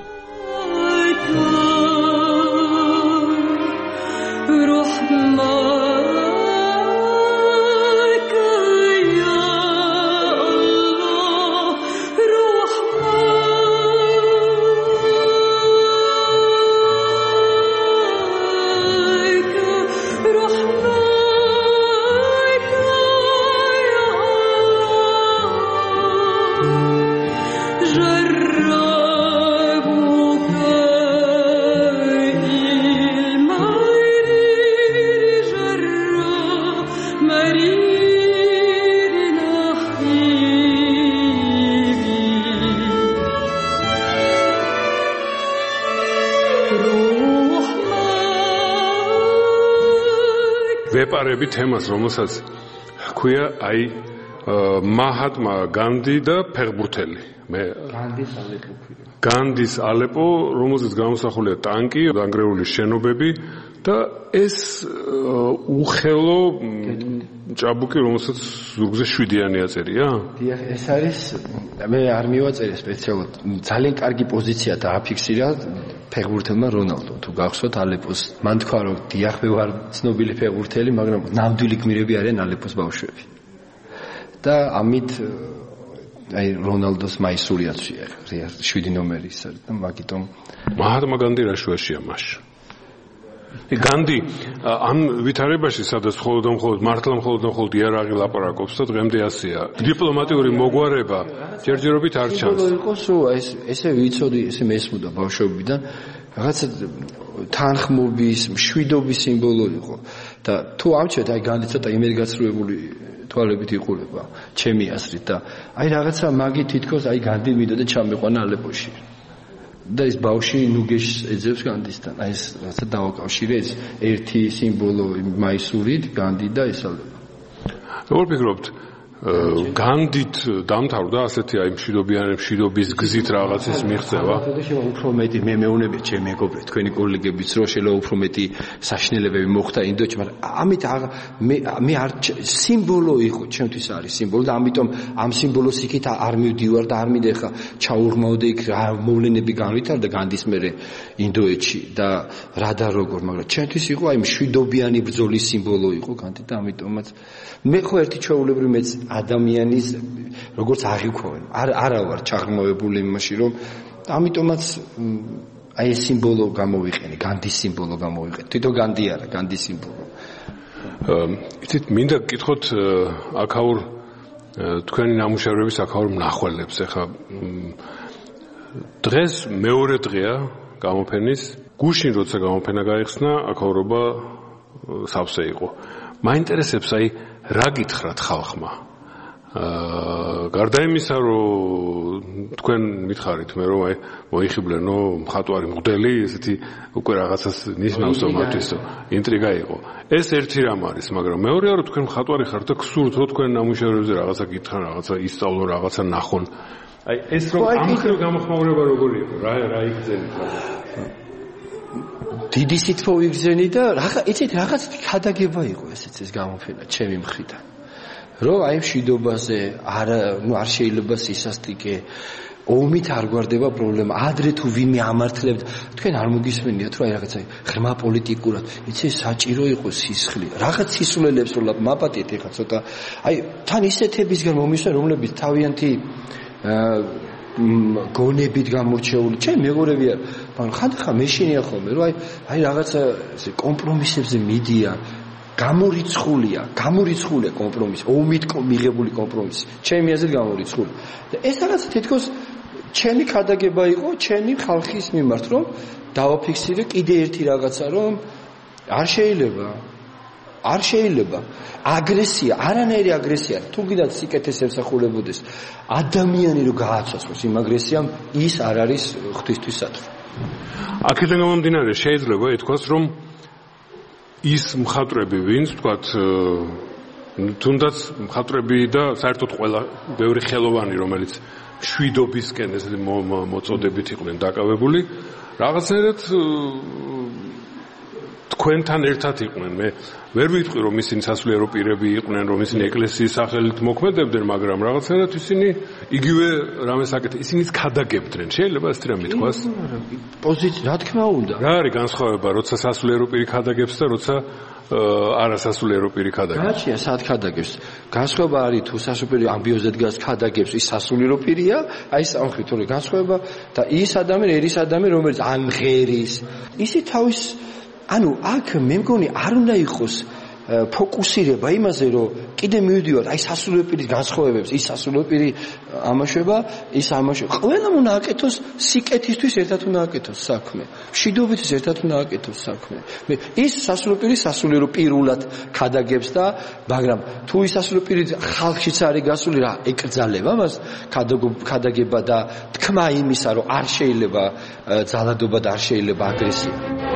ვეპარები თემას, რომელსაც ჰქვია აი მაჰატმა განდი და ფეხბურთელი. მე განდის ალეპო. განდის ალეპო, რომელზეც გამოსახულია ტანკი, დანგრეული შენობები და ეს უხელო ჭაბუკი, რომელსაც ზურგზე შვიდიანი აწერია? დიახ, ეს არის მე არ მივაწერე სპეციალურად. ძალიან კარგი პოზიცია დააფიქსირა ფეხბურთელმა რონალდომ. თუ გახსოვთ ალეპოს, მან თქვა რომ დიახ, მე ვარ ცნობილი ფეხბურთელი, მაგრამ ნამდვილი გმირები არიან ალეპოს ბავშვები. და ამით აი რონალდოს მაისური აცვია შვიდი ნომერი ის არის და მაგიტომ მაჰატმა განდი რა შუაშია მაშ. განდი ამ ვითარებაში სადაც მხოლოდ და მხოლოდ მართლა მხოლოდ და მხოლოდ იარაღი ლაპარაკობს და დღემდე ასეა. დიპლომატიური მოგვარება ჯერჯერობით არ ჩანს. იყოს რომ ეს ესე ვიცოდი, ესე მესმოდა ბავშვობიდან რაღაცა თანხმობის, მშვიდობის სიმბოლო იყო და თუ ამჩეთ აი განდი ცოტა იმედგაცრუებული თვალებით იყურება ჩემი აზრით და აი რაღაცა მაგი თითქოს აი განდი მიდოდა ჩამეყვანა ალეპოში. და ეს ბავშვი ნუგეშს ეძებს განდისთან. აი ეს რაღაცა დავაკავშირე ეს ერთი სიმბოლო მაისურით განდი და ეს ალეპო. როგორ ფიქრობთ განდით დამთავრდა ასეთი აი მშვიდობიანი მშვიდობის გზით რაღაცის მიღწევა? შეიძლება უფრო მეტი მე მეუნები ჩემი მეგობრები, თქვენი კოლეგებიც რომ შეიძლება უფრო მეტი საშინელებები მოხდა ინდოეთში, მაგრამ ამით მე მე არ სიმბოლო იყო, ჩემთვის არის სიმბოლო და ამიტომ ამ სიმბოლოს იქით არ მივდივარ და არ მინდა ხა ჩაურღმავდე იქ რა მოვლენები განვითარდა განდის მერე ინდოეთში და რა და როგორ, მაგრამ ჩემთვის იყო აი მშვიდობიანი ბრძოლის სიმბოლო იყო განდი და ამიტომაც მე ხო ერთი ჩვეულებრივი მეც ადამიანის როგორც აღიქვენ არ არა ვარ ჩაღრმავებული იმაში რომ ამიტომაც აი ეს სიმბოლო გამოვიყენე, განდის სიმბოლო გამოვიყენე. თვითონ განდი არა, განდის სიმბოლო. იცით, მინდა გკითხოთ აქაურ თქვენი ნამუშევრების აქაურ მნახველებს. ეხლა დღეს მეორე დღეა გამოფენის. გუშინ როცა გამოფენა გაიხსნა, აქაურობა სავსე იყო. მაინტერესებს აი რა გითხრათ ხალხმა? აა გარდა იმისა, რომ თქვენ მითხარით მე რომ აი მოიხიბლენო მხატვარი მღვდელი, ესეთი უკვე რაღაცას ნიშნავს მათთვის, ინტრიგა იყო. ეს ერთი რამ არის, მაგრამ მეორეა რომ თქვენ მხატვარი ხართ და გსურთ რომ თქვენ ნამუშევრებზე რაღაცა გითხრან, რაღაცა ისწავლონ, რაღაცა ნახონ. აი ეს რომ ამ ხელ გამოხმაურება როგორი იყო? რა რა იგზენით? დიდი სითბო ვიგზენი და რაღა იცით რაღაც ხადაგება იყო ესეც ეს გამოფენა ჩემი მხრიდან. რომ აი მშვიდობაზე არ ნუ არ შეიძლება სისასტიკე ომით არ გვარდება პრობლემა ადრე თუ ვინმე ამართლებდა თქვენ არ მოგისმენიათ რომ აი რაღაცა ღრმა პოლიტიკურად იცი საჭირო იყო სისხლი რაღაც სისულელებს რომ მაპატიეთ ეხა ცოტა აი თან ისეთებისგან მომისვენ რომლებიც თავიანთი გონებით გამორჩეული ჩემ მეგობრები არ მაგრამ ხანდახან მეშინია ხოლმე რომ აი აი რაღაცა კომპრომისებზე მიდია გამორიცხულია, გამორიცხულია კომპრომისი, ომით მიღებული კომპრომისი. ჩემი აზრით გამორიცხული. და ეს რაღაც თითქოს ჩემი ხადაგება იყო, ჩემი ხალხის მიმართ, რომ დავაფიქსირე კიდე ერთი რაღაცა, რომ არ შეიძლება, არ შეიძლება აგრესია, არანაირი აგრესია, თუ კიდაც სიკეთეს ემსახურებოდეს, ადამიანი რო გააცოცხლოს იმ აგრესიამ, ის არ არის ღვთისთვისათვის. აქედან გამომდინარე, შეიძლება ითქვას, რომ ის მხატვრები, ვინც ვთქვათ, თუნდაც მხატვრები და საერთოდ ყველა ბევრი ხელოვანი, რომელიც შვიდობისკენ ეს მოწოდებით იყვნენ დაკავებული, რაღაცნაირად თქვენთან ერთად იყვნენ. მე ვერ ვიტყვი, რომ ისინი სასულიერო პირები იყვნენ, რომ ისინი ეკლესიის სახელით მოქმედებდნენ, მაგრამ რაღაცნაირად ისინი იგივე რამეს აკეთებდნენ. ისინიც ხადაგებდნენ. შეიძლება ეს რამ ითქვას? პოზიცია, რა თქმა უნდა. რა არის განსხვავება, როცა სასულიერო პირი ხადაგებს და როცა არასასულიერო პირი ხადაგებს? გაჩია, სად ხადაგებს? განსხვავება არის თუ სასულიერო პირი ამბიოზე დგას ხადაგებს, ის სასულიერო პირია, აი სამხრეთ თორე განსხვავება და ის ადამიანი, ერის ადამიანი, რომელიც ამღერის, ისი თავის ანუ აქ მე მგონი არ უნდა იყოს ფოკუსირება იმაზე რომ კიდე მივიდივართ აი სასულიერო პირის განსხვავებებს ის სასულიერო პირი ამაშება ის ამაშება ყველამ უნდა აკეთოს სიკეთისთვის ერთად უნდა აკეთოს საქმე მშვიდობისთვის ერთად უნდა აკეთოს საქმე მე ის სასულიერო პირი სასულიერო პირულად ხადაგებს და მაგრამ თუ ის სასულიერო პირი ხალხშიც არის გასული რა ეკრძალება მას ხადაგება და თქმა იმისა რომ არ შეიძლება ძალადობა და არ შეიძლება აგრესია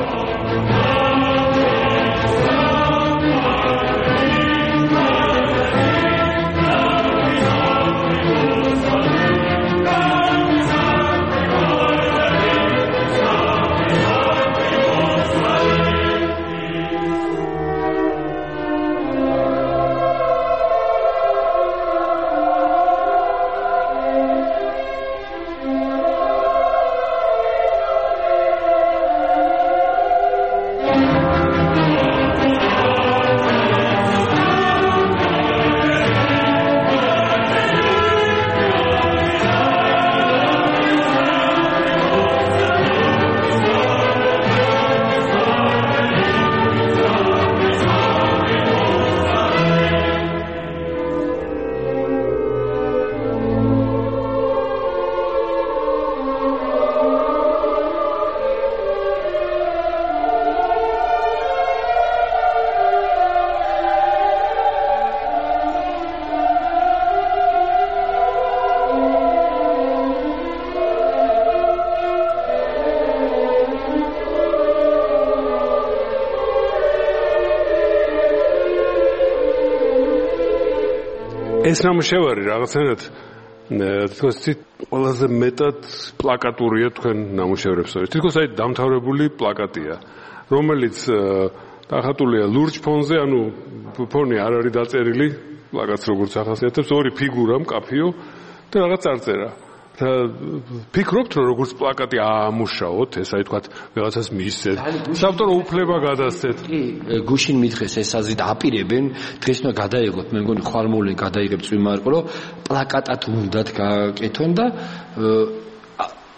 ეს ნამუშევარი რაღაცნაირად თქოს ყველაზე მეტად პლაკატურია თქვენ ნამუშევრებს. თქოს აი დამთავრებული პლაკატია, რომელიც დახატულია ლურჯ ფონზე, ანუ ფონი არ არის დაწერილი, პლაკატს როგორც ახასიათებს, ორი ფიგურა მკაფიო და რაღაც წარწერა. და ფიქრობთ რომ როგორც პლაკატი აამუშაოთ, ეს აი თქვათ რაღაცას მისცეთ. საავტორო უფლება გადასცეთ. კი, გუშინ მითხეს ეს აზრით აპირებენ, დღეს უნდა გადაიღოთ, მე მგონი ხვალ-მოვლენ გადაიღებ წვიმა არ ყო, რომ პლაკატად უნდათ გააკეთონ და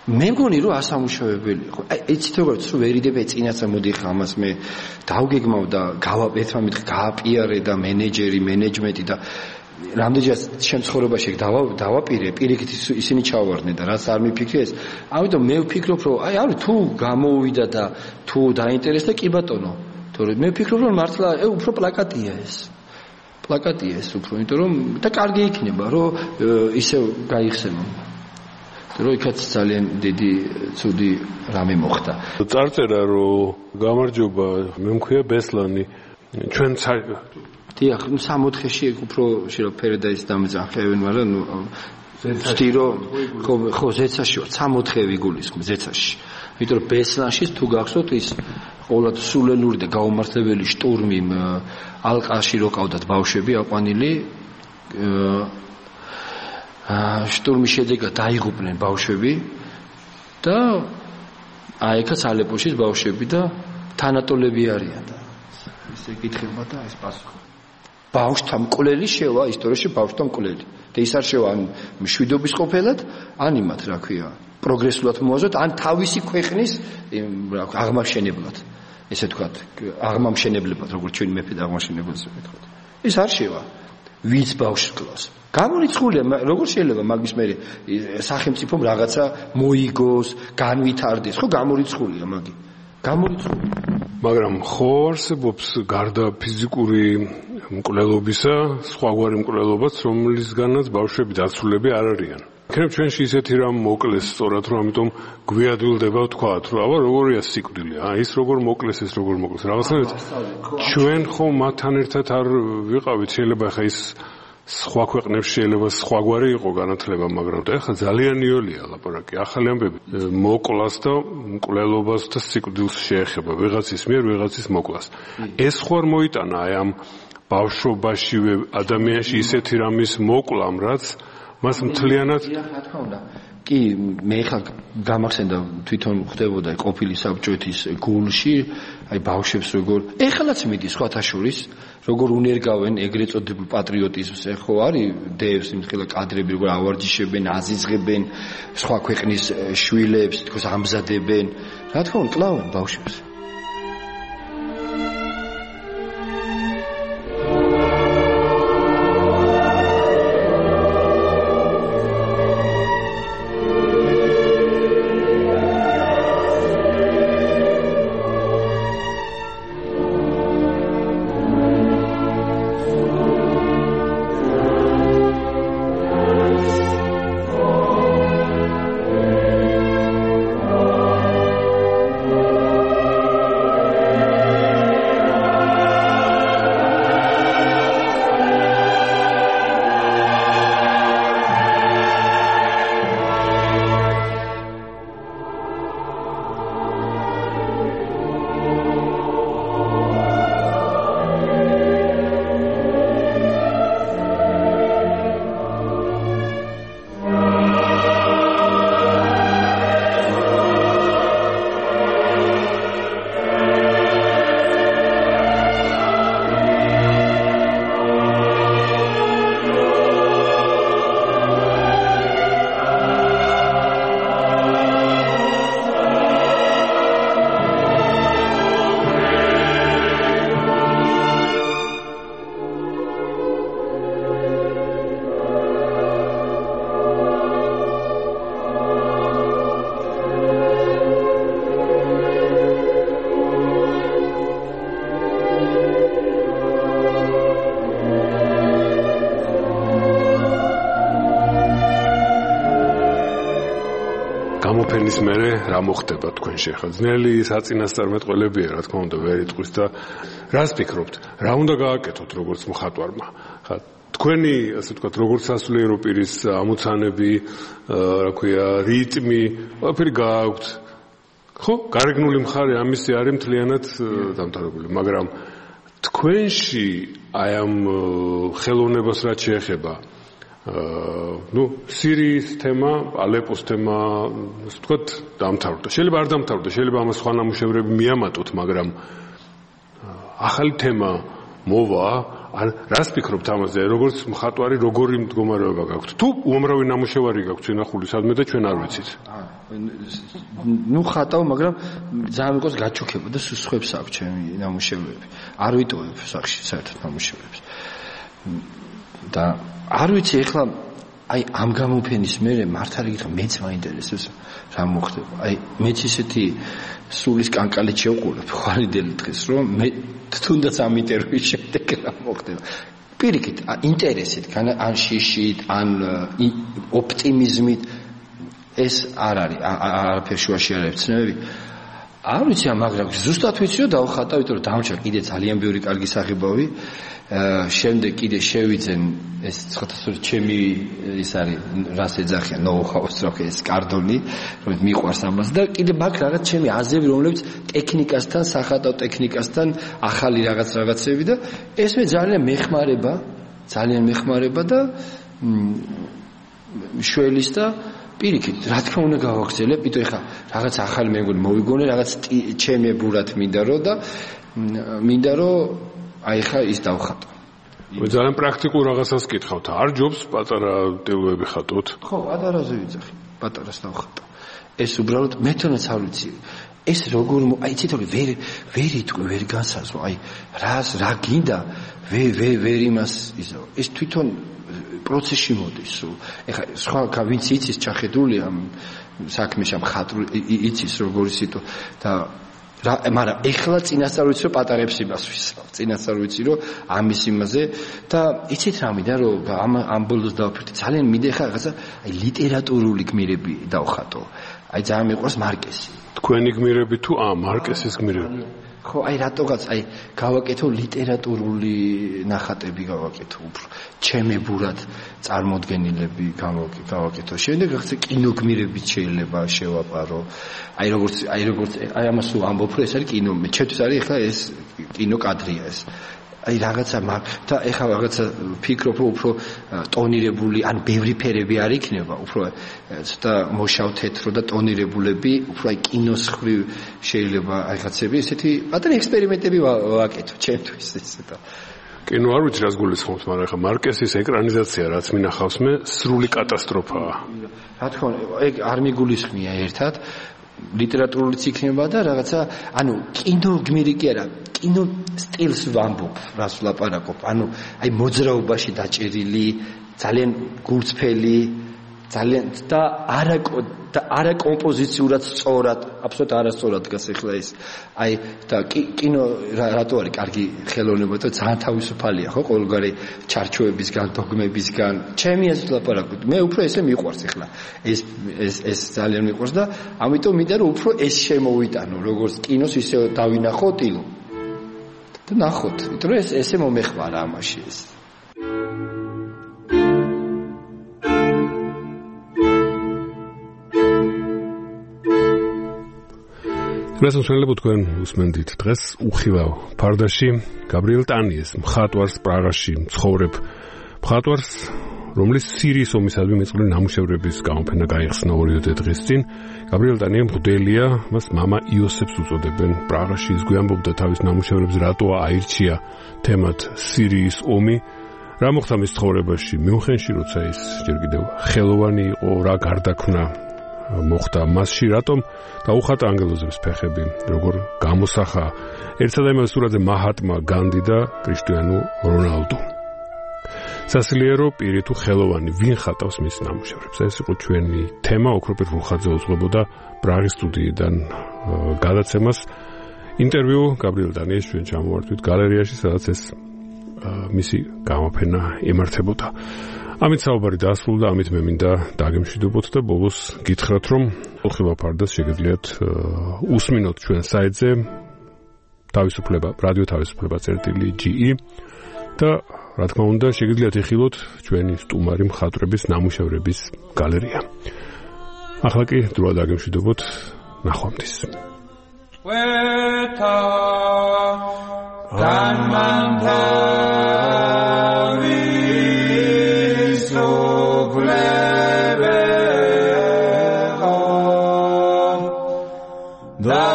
მე მგონი რომ ასამუშავებელი იყო. აი ეცით როგორც რომ ვერიდებ ეწინაცა მოდიხარ ამას მე დავგეგმავ და გავა ერთმა მითხ გააპიარე და მენეჯერი, მენეჯმენტი და რამდენჯერ შემცხოვრებაში დავა დავაპირე, პირიქით ისინი ჩავარდნენ და რაც არ მიფიქრე ეს. ამიტომ მე ვფიქრობ რომ აი არის თუ გამოუვიდა და თუ დაინტერესდა კი ბატონო. თორემ მე ვფიქრობ რომ მართლა ე უფრო პლაკატია ეს. პლაკატია ეს უფრო, იმიტომ რომ და კარგი იქნება რომ ისე გაიხსენონ. რომ იქაც ძალიან დიდი ცუდი რამე მოხდა. წარწერა რომ გამარჯობა, მე მქვია ბესლანი. ჩვენ დიახ, სამოთხეში უფრო შეიძლება ფერედაის დამეძახებენ, მაგრამ ნუ ვთქვი რომ ხო ხო ზეცაში ვარ, სამოთხევი გულისხმობ ზეცაში. იმიტომ რომ ბესლანში თუ გახსოვთ ის ყოველად სულელური და გაუმართლებელი შტურმი ალყაში რო ყავდათ ბავშვები აყვანილი შტურმის შედეგად დაიღუპნენ ბავშვები და აი ეკაც ალეპოში ბავშვები და თანატოლები არიან და ისე გითხება და ეს პასუხი ბავშვთა მკვლელი შევა ისტორიაში ბავშვთა მკვლელი და ის არ შევა ან მშვიდობის ყოფილად ან იმათ რა ქვია პროგრესულად მოაზოთ ან თავისი ქვეყნის რა ქვია აღმაშენებლად ესე თქვა აღმამშენებლებად როგორც ჩვენი მეფე და აღმაშენებლებს ვეთქვათ ეს არ შევა ვინც ბავშვს კლავს გამორიცხულია როგორ შეიძლება მაგის მე სახელმწიფომ რაღაცა მოიგოს განვითარდეს ხო გამორიცხულია მაგი გამორიცხულია მაგრამ ხო არსებობს გარდა ფიზიკური მკვლელობისა სხვაგვარი მკვლელობაც რომლისგანაც ბავშვები დაცულები არ არიან იქნებ ჩვენში ისეთი რამ მოკლეს სწორად რომ ამიტომ გვიადვილდება ვთქვათ რომ აბა როგორია სიკვდილი აა ის როგორ მოკლეს ეს როგორ მოკლეს რაღაცნაირად ჩვენ ხო მათთან ერთად არ ვიყავით შეიძლება ხა ის სხვა ქვეყნებში შეიძლება სხვაგვარი იყო განათლება მაგრამ და ეხლა ძალიან იოლია ლაპარაკი ახალი ამბები მოკლას და მკვლელობას და სიკვდილს შეეხება ვიღაცის მიერ ვიღაცის მოკლას ეს ხო არ მოიტანა აი ამ ბავშვობაშივე ადამიანში ისეთი რამის მოკლამ რაც მას მთლიანად რა თქმა უნდა კი მე ხა გამახსენდა თვითონ ხდებოდა ყოფილი საბჭოეთის გულში აი ბავშვებს როგორ ეხლაც მიდის სხვათა შორის როგორ უნერგავენ ეგრეთ წოდებულ პატრიოტიზმს ეხო არის დევს იმხელა კადრები როგორ ავარჯიშებენ აზიზღებენ სხვა ქვეყნის შვილებს თქოს ამზადებენ რა თქმა უნდა კლავენ ბავშვებს გამოფენის მერე რა მოხდება თქვენში ახლა ძნელი საწინასწარმეტყველებია რა თქმა უნდა ვერ იტყვის და რას ფიქრობთ რა უნდა გააკეთოთ როგორც მხატვარმა ხა თქვენი ასე ვთქვათ როგორც სასულიერო პირის ამოცანები რა ქვია რიტმი ყველაფერი გააქვთ ხო გარეგნული მხარე ამისი არის მთლიანად დამთავრებული მაგრამ თქვენში აი ამ ხელოვნებას რაც შეეხება ну სირიის თემა, ალეპოს თემა, ასე ვთქვათ, დამთავრდა. შეიძლება არ დამთავრდა, შეიძლება ამას სხვა ნამუშევრები მიამატოთ, მაგრამ ახალი თემა მოვა, ან რას ფიქრობთ ამაზე? როგორც მხატვარი, როგორი მდგომარეობა გაქვთ? თუ უამრავი ნამუშევარი გაქვთ წინახული სადმე და ჩვენ არ ვიცით. ნუ ხატავ, მაგრამ ძალიან მიყავს გაჩუქება და სუსხებს აქვს ჩემი ნამუშევრები. არ ვიტოვებ სახში საერთოდ ნამუშევრებს. და არ ვიცი ეხლა აი ამ გამოფენის მერე მართალი გითხრა მეც მაინტერესებს რა მოხდება. აი მეც ისეთი სულის კანკალით შევყურებ ხვალიდელი დღეს რომ მე თუნდაც ამ ინტერვიუს შემდეგ რა მოხდება. პირიქით ინტერესით, ან შიშით, ან ოპტიმიზმით ეს არ არის არაფერ შუაში არ არის ცნებები. არ ვიცი მაგრამ ზუსტად ვიცი რომ დავხატავ, იმიტომ რომ დამჭა კიდე ძალიან ბევრი კარგი საღებავი. შემდეგ კიდე შევიძენ ეს ცოტა ჩემი ის არის რას ეძახიან ნოუ-ჰაუს რო ეს კარდონი რომ მიყვარს ამას და კიდე მაგ რაღაც ჩემი აზრები რომლებიც ტექნიკასთან სახატავ ტექნიკასთან ახალი რაღაც რაღაცები და ეს მე ძალიან მეხმარება ძალიან მეხმარება და შველის და პირიქით რა თქმა უნდა გავაგრძელებ იმიტომ ეხა რაღაც ახალი მე მგონი მოვიგონე რაღაც ჩემებურად მინდა რომ და მინდა რომ აი ხა ის დავხატო. მე ძალიან პრაქტიკულ რაღაცას გითხავთ. არ ჯობს პატარა დელოები ხატოთ? ხო, პატარაზე ვიძახი. პატარას დავხატო. ეს უბრალოდ მე თვითონაც არ ვიცი. ეს როგორ აი ციტორი ვერ ვერ იტყვი, ვერ განსაზღვრა. აი რას რა გინდა? ვე ვე ვერ იმას იზო. ეს თვითონ პროცესში მოდის. ეხა სხვა ვინც იცის ჩახედული ამ საქმეში ამ ხატრულ იცის როგორი სიტო და რა მაგრამ ეხლა წინასწარ ვიცი რომ პატარებს იმას ვისწავ წინასწარ ვიცი რომ ამის იმაზე და იცით რა მინდა რომ ამ ამ ბოლოს დავფრთი ძალიან მინდა ხა რაღაცა აი ლიტერატურული გმირები დავხატო აი ძალიან მიყვარს მარკესი თქვენი გმირები თუ ა მარკესის გმირები ხო აი რატოგაც აი გავაკეთო ლიტერატურული ნახატები გავაკეთო უფრო ჩემებურად წარმოდგენილები გავაკეთო შემდეგ რაღაცა კინოგმირებიც შეიძლება შევაპარო აი როგორც აი როგორც აი ამას ვამბობ რომ ეს არის კინო მე ჩემთვის არის ახლა ეს კინო კადრია ეს აი რაღაცა და ეხლა რაღაცა ფიქრობ რომ უფრო ტონირებული ან ბევრი ფერები არ იქნება უფრო ცოტა მოშავ თეთრო და ტონირებულები უფრო აი კინოს ხრივ შეიძლება აი რაღაცები ესეთი პატარა ექსპერიმენტები ვაკეთო ჩემთვის ესე და კინო არ ვიცი რას გულისხმობთ მაგრამ ეხლა მარკესის ეკრანიზაცია რაც მინახავს მე სრული კატასტროფაა რა თქმა უნდა ეგ არ მიგულისხმია ერთად ლიტერატურული იქნება და რაღაცა ანუ კინო გმირი კი არა კინო სტილს ვამბობ რას ვლაპარაკობ ანუ აი მოძრაობაში დაჭერილი ძალიან გულწრფელი ძალიან და არა და არა კომპოზიციურად სწორად აბსოლუტურად არასწორად დგას ახლა ეს აი და კინო რატო არის კარგი ხელოვნება და ძალიან თავისუფალია ხო ყოველგვარი ჩარჩოებისგან დოგმებისგან ჩემი აზრით ლაპარაკობ მე უფრო ესე მიყვარს ახლა ეს ეს ეს ძალიან მიყვარს და ამიტომ მინდა რომ უფრო ეს შემოვიტანო როგორც კინოს ისე დავინახო ტილო და ნახოთ იმიტომ რომ ეს ესე მომეხმარა ამაში ეს დღეს მოსვენებო თქვენ უსმენდით დღეს უხილავ ფარდაში გაბრიელ ტანიეს მხატვარს პრაღაში მცხოვრებ მხატვარს რომლის სირიის ომისადმი მეწყრული ნამუშევრების გამოფენა გაიხსნა ორიოდე დღის წინ გაბრიელ ტანია მღვდელია მას მამა იოსებს უწოდებენ პრაღაში ის გვიამბობდა თავის ნამუშევრებს რატოა აირჩია თემად სირიის ომი რა მოხდა მის ცხოვრებაში მიუნხენში როცა ის ჯერ კიდევ ხელოვანი იყო რა გარდაქმნა მოხდა მასში რატომ დაუხატა ანგელოზების ფეხები როგორ გამოსახა ერთსა და იმავე სურათზე მაჰატმა განდი და კრისტიანო რონალდო სასილიერო პირი თუ ხელოვანი ვინ ხატავს მის ნამუშევრებს ეს იყო ჩვენი თემა ოქროპირ რუხაძე უძღვებოდა პრაღის სტუდიიდან გადაცემას ინტერვიუ გაბრიელ ტანიეს ჩვენ ჩამოვარდით გალერეაში სადაც ეს მისი გამოფენა იმართებოდა ამით საუბარი დაასრულდა, ამით მე მინდა დაგემშვიდობოთ და ბოლოს გითხრათ, რომ უხილავ ფარდას შეგიძლიათ უსმინოთ ჩვენ საიტზე თავისუფლება, რადიო თავისუფლება წერტილი ჯი ი და რა თქმა უნდა შეგიძლიათ იხილოთ ჩვენი სტუმარი მხატვრების ნამუშევრების გალერეა. ახლა კი დროა დაგემშვიდობოთ ნახვამდის. ვეთა განმანთა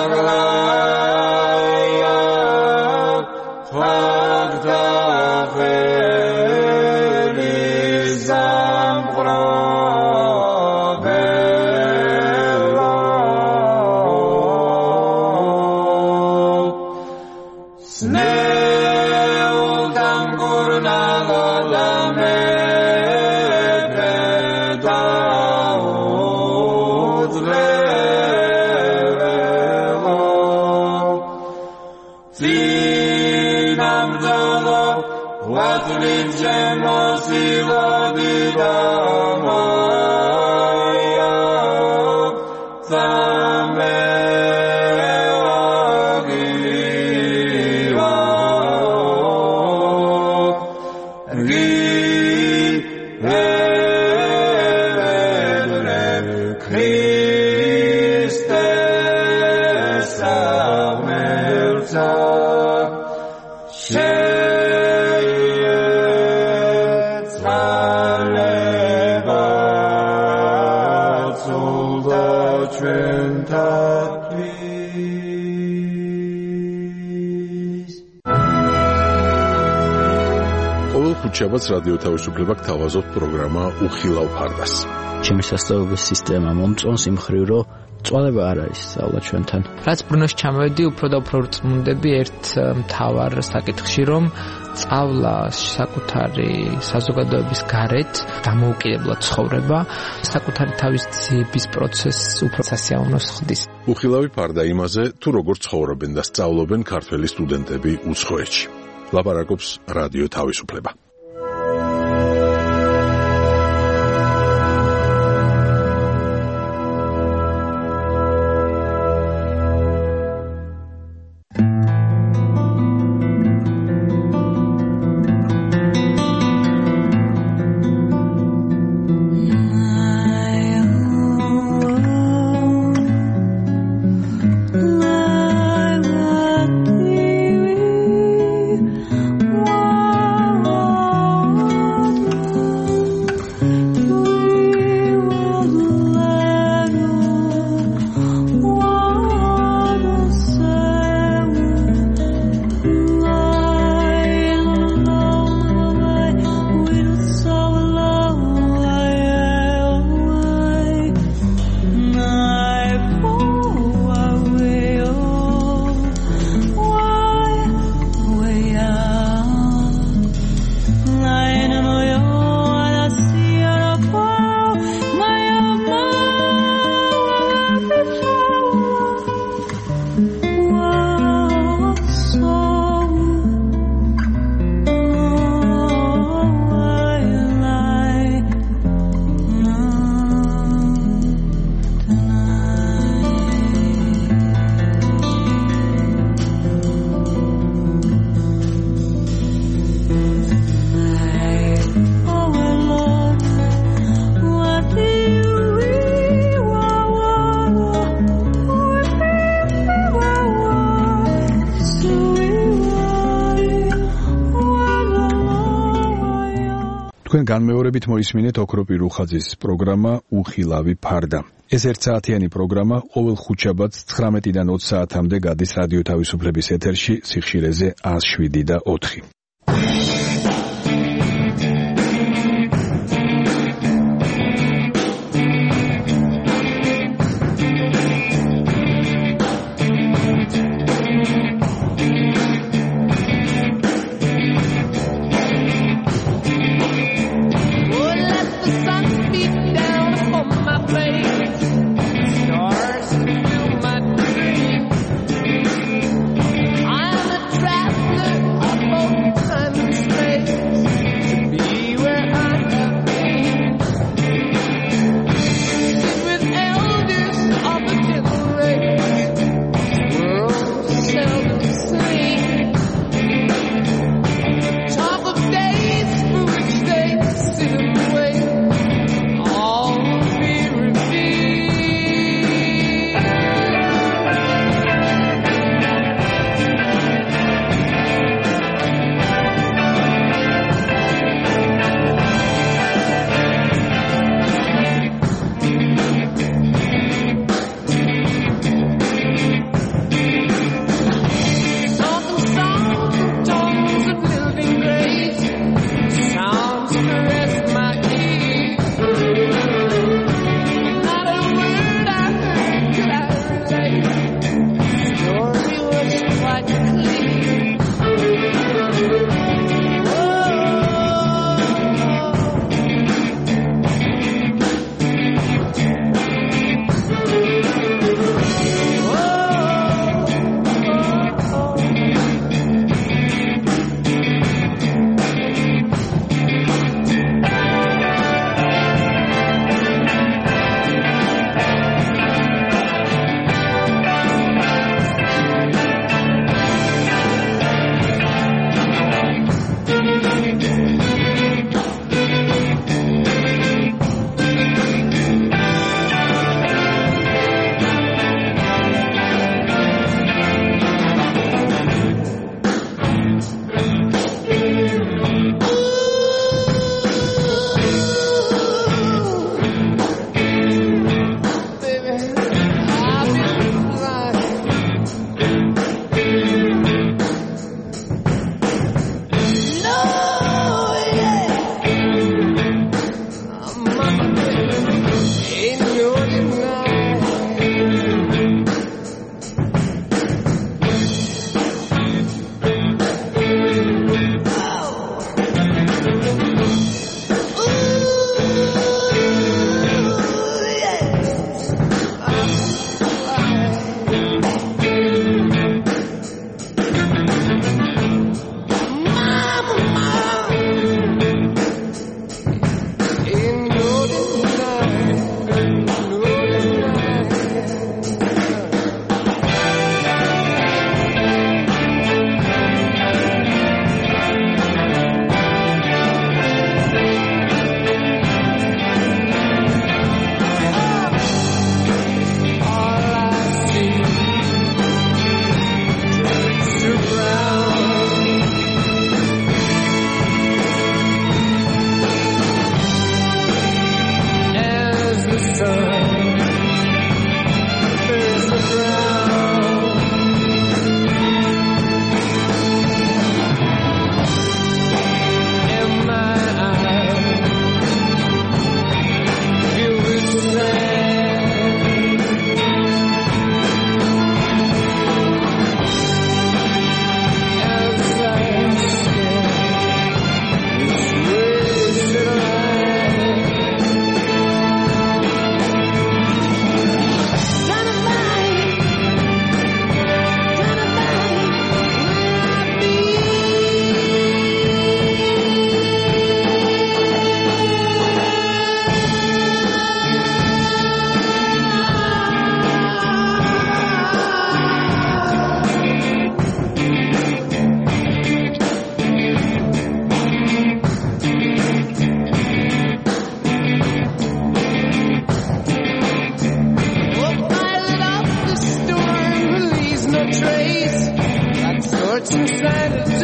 Dagla, Fagda, Christe samelza ხუთშაბათს რადიო თავისუფლება გთავაზობთ პროგრამა უხილავ ფარდას. ჩემი სასწავლებლების სისტემა მომწონს იმ მხრივ, რომ წვალება არ არის სწავლა ჩვენთან. რაც ბრუნოში ჩამოვედი, უფრო და უფრო რწმუნდები ერთ მთავარ საკითხში, რომ სწავლა საკუთარი საზოგადოების გარეთ დამოუკიდებლად ცხოვრება, საკუთარი თავის ძიების პროცესს უფრო სასიამოვნოს ხდის. უხილავი ფარდა იმაზე, თუ როგორ ცხოვრობენ და სწავლობენ ქართველი სტუდენტები უცხოეთში. ლაპარაკობს რადიო თავისუფლება. თქვენ განმეორებით მოისმინეთ ოქროპირ რუხაძის პროგრამა უხილავი ფარდა. ეს ერთსაათიანი პროგრამა ყოველ ხუთშაბათს ცხრამეტიდან ოცი საათამდე გადის რადიო თავისუფლების ეთერში სიხშირეზე ას შვიდი და ოთხი. I'm a traveler, I'm sincerity.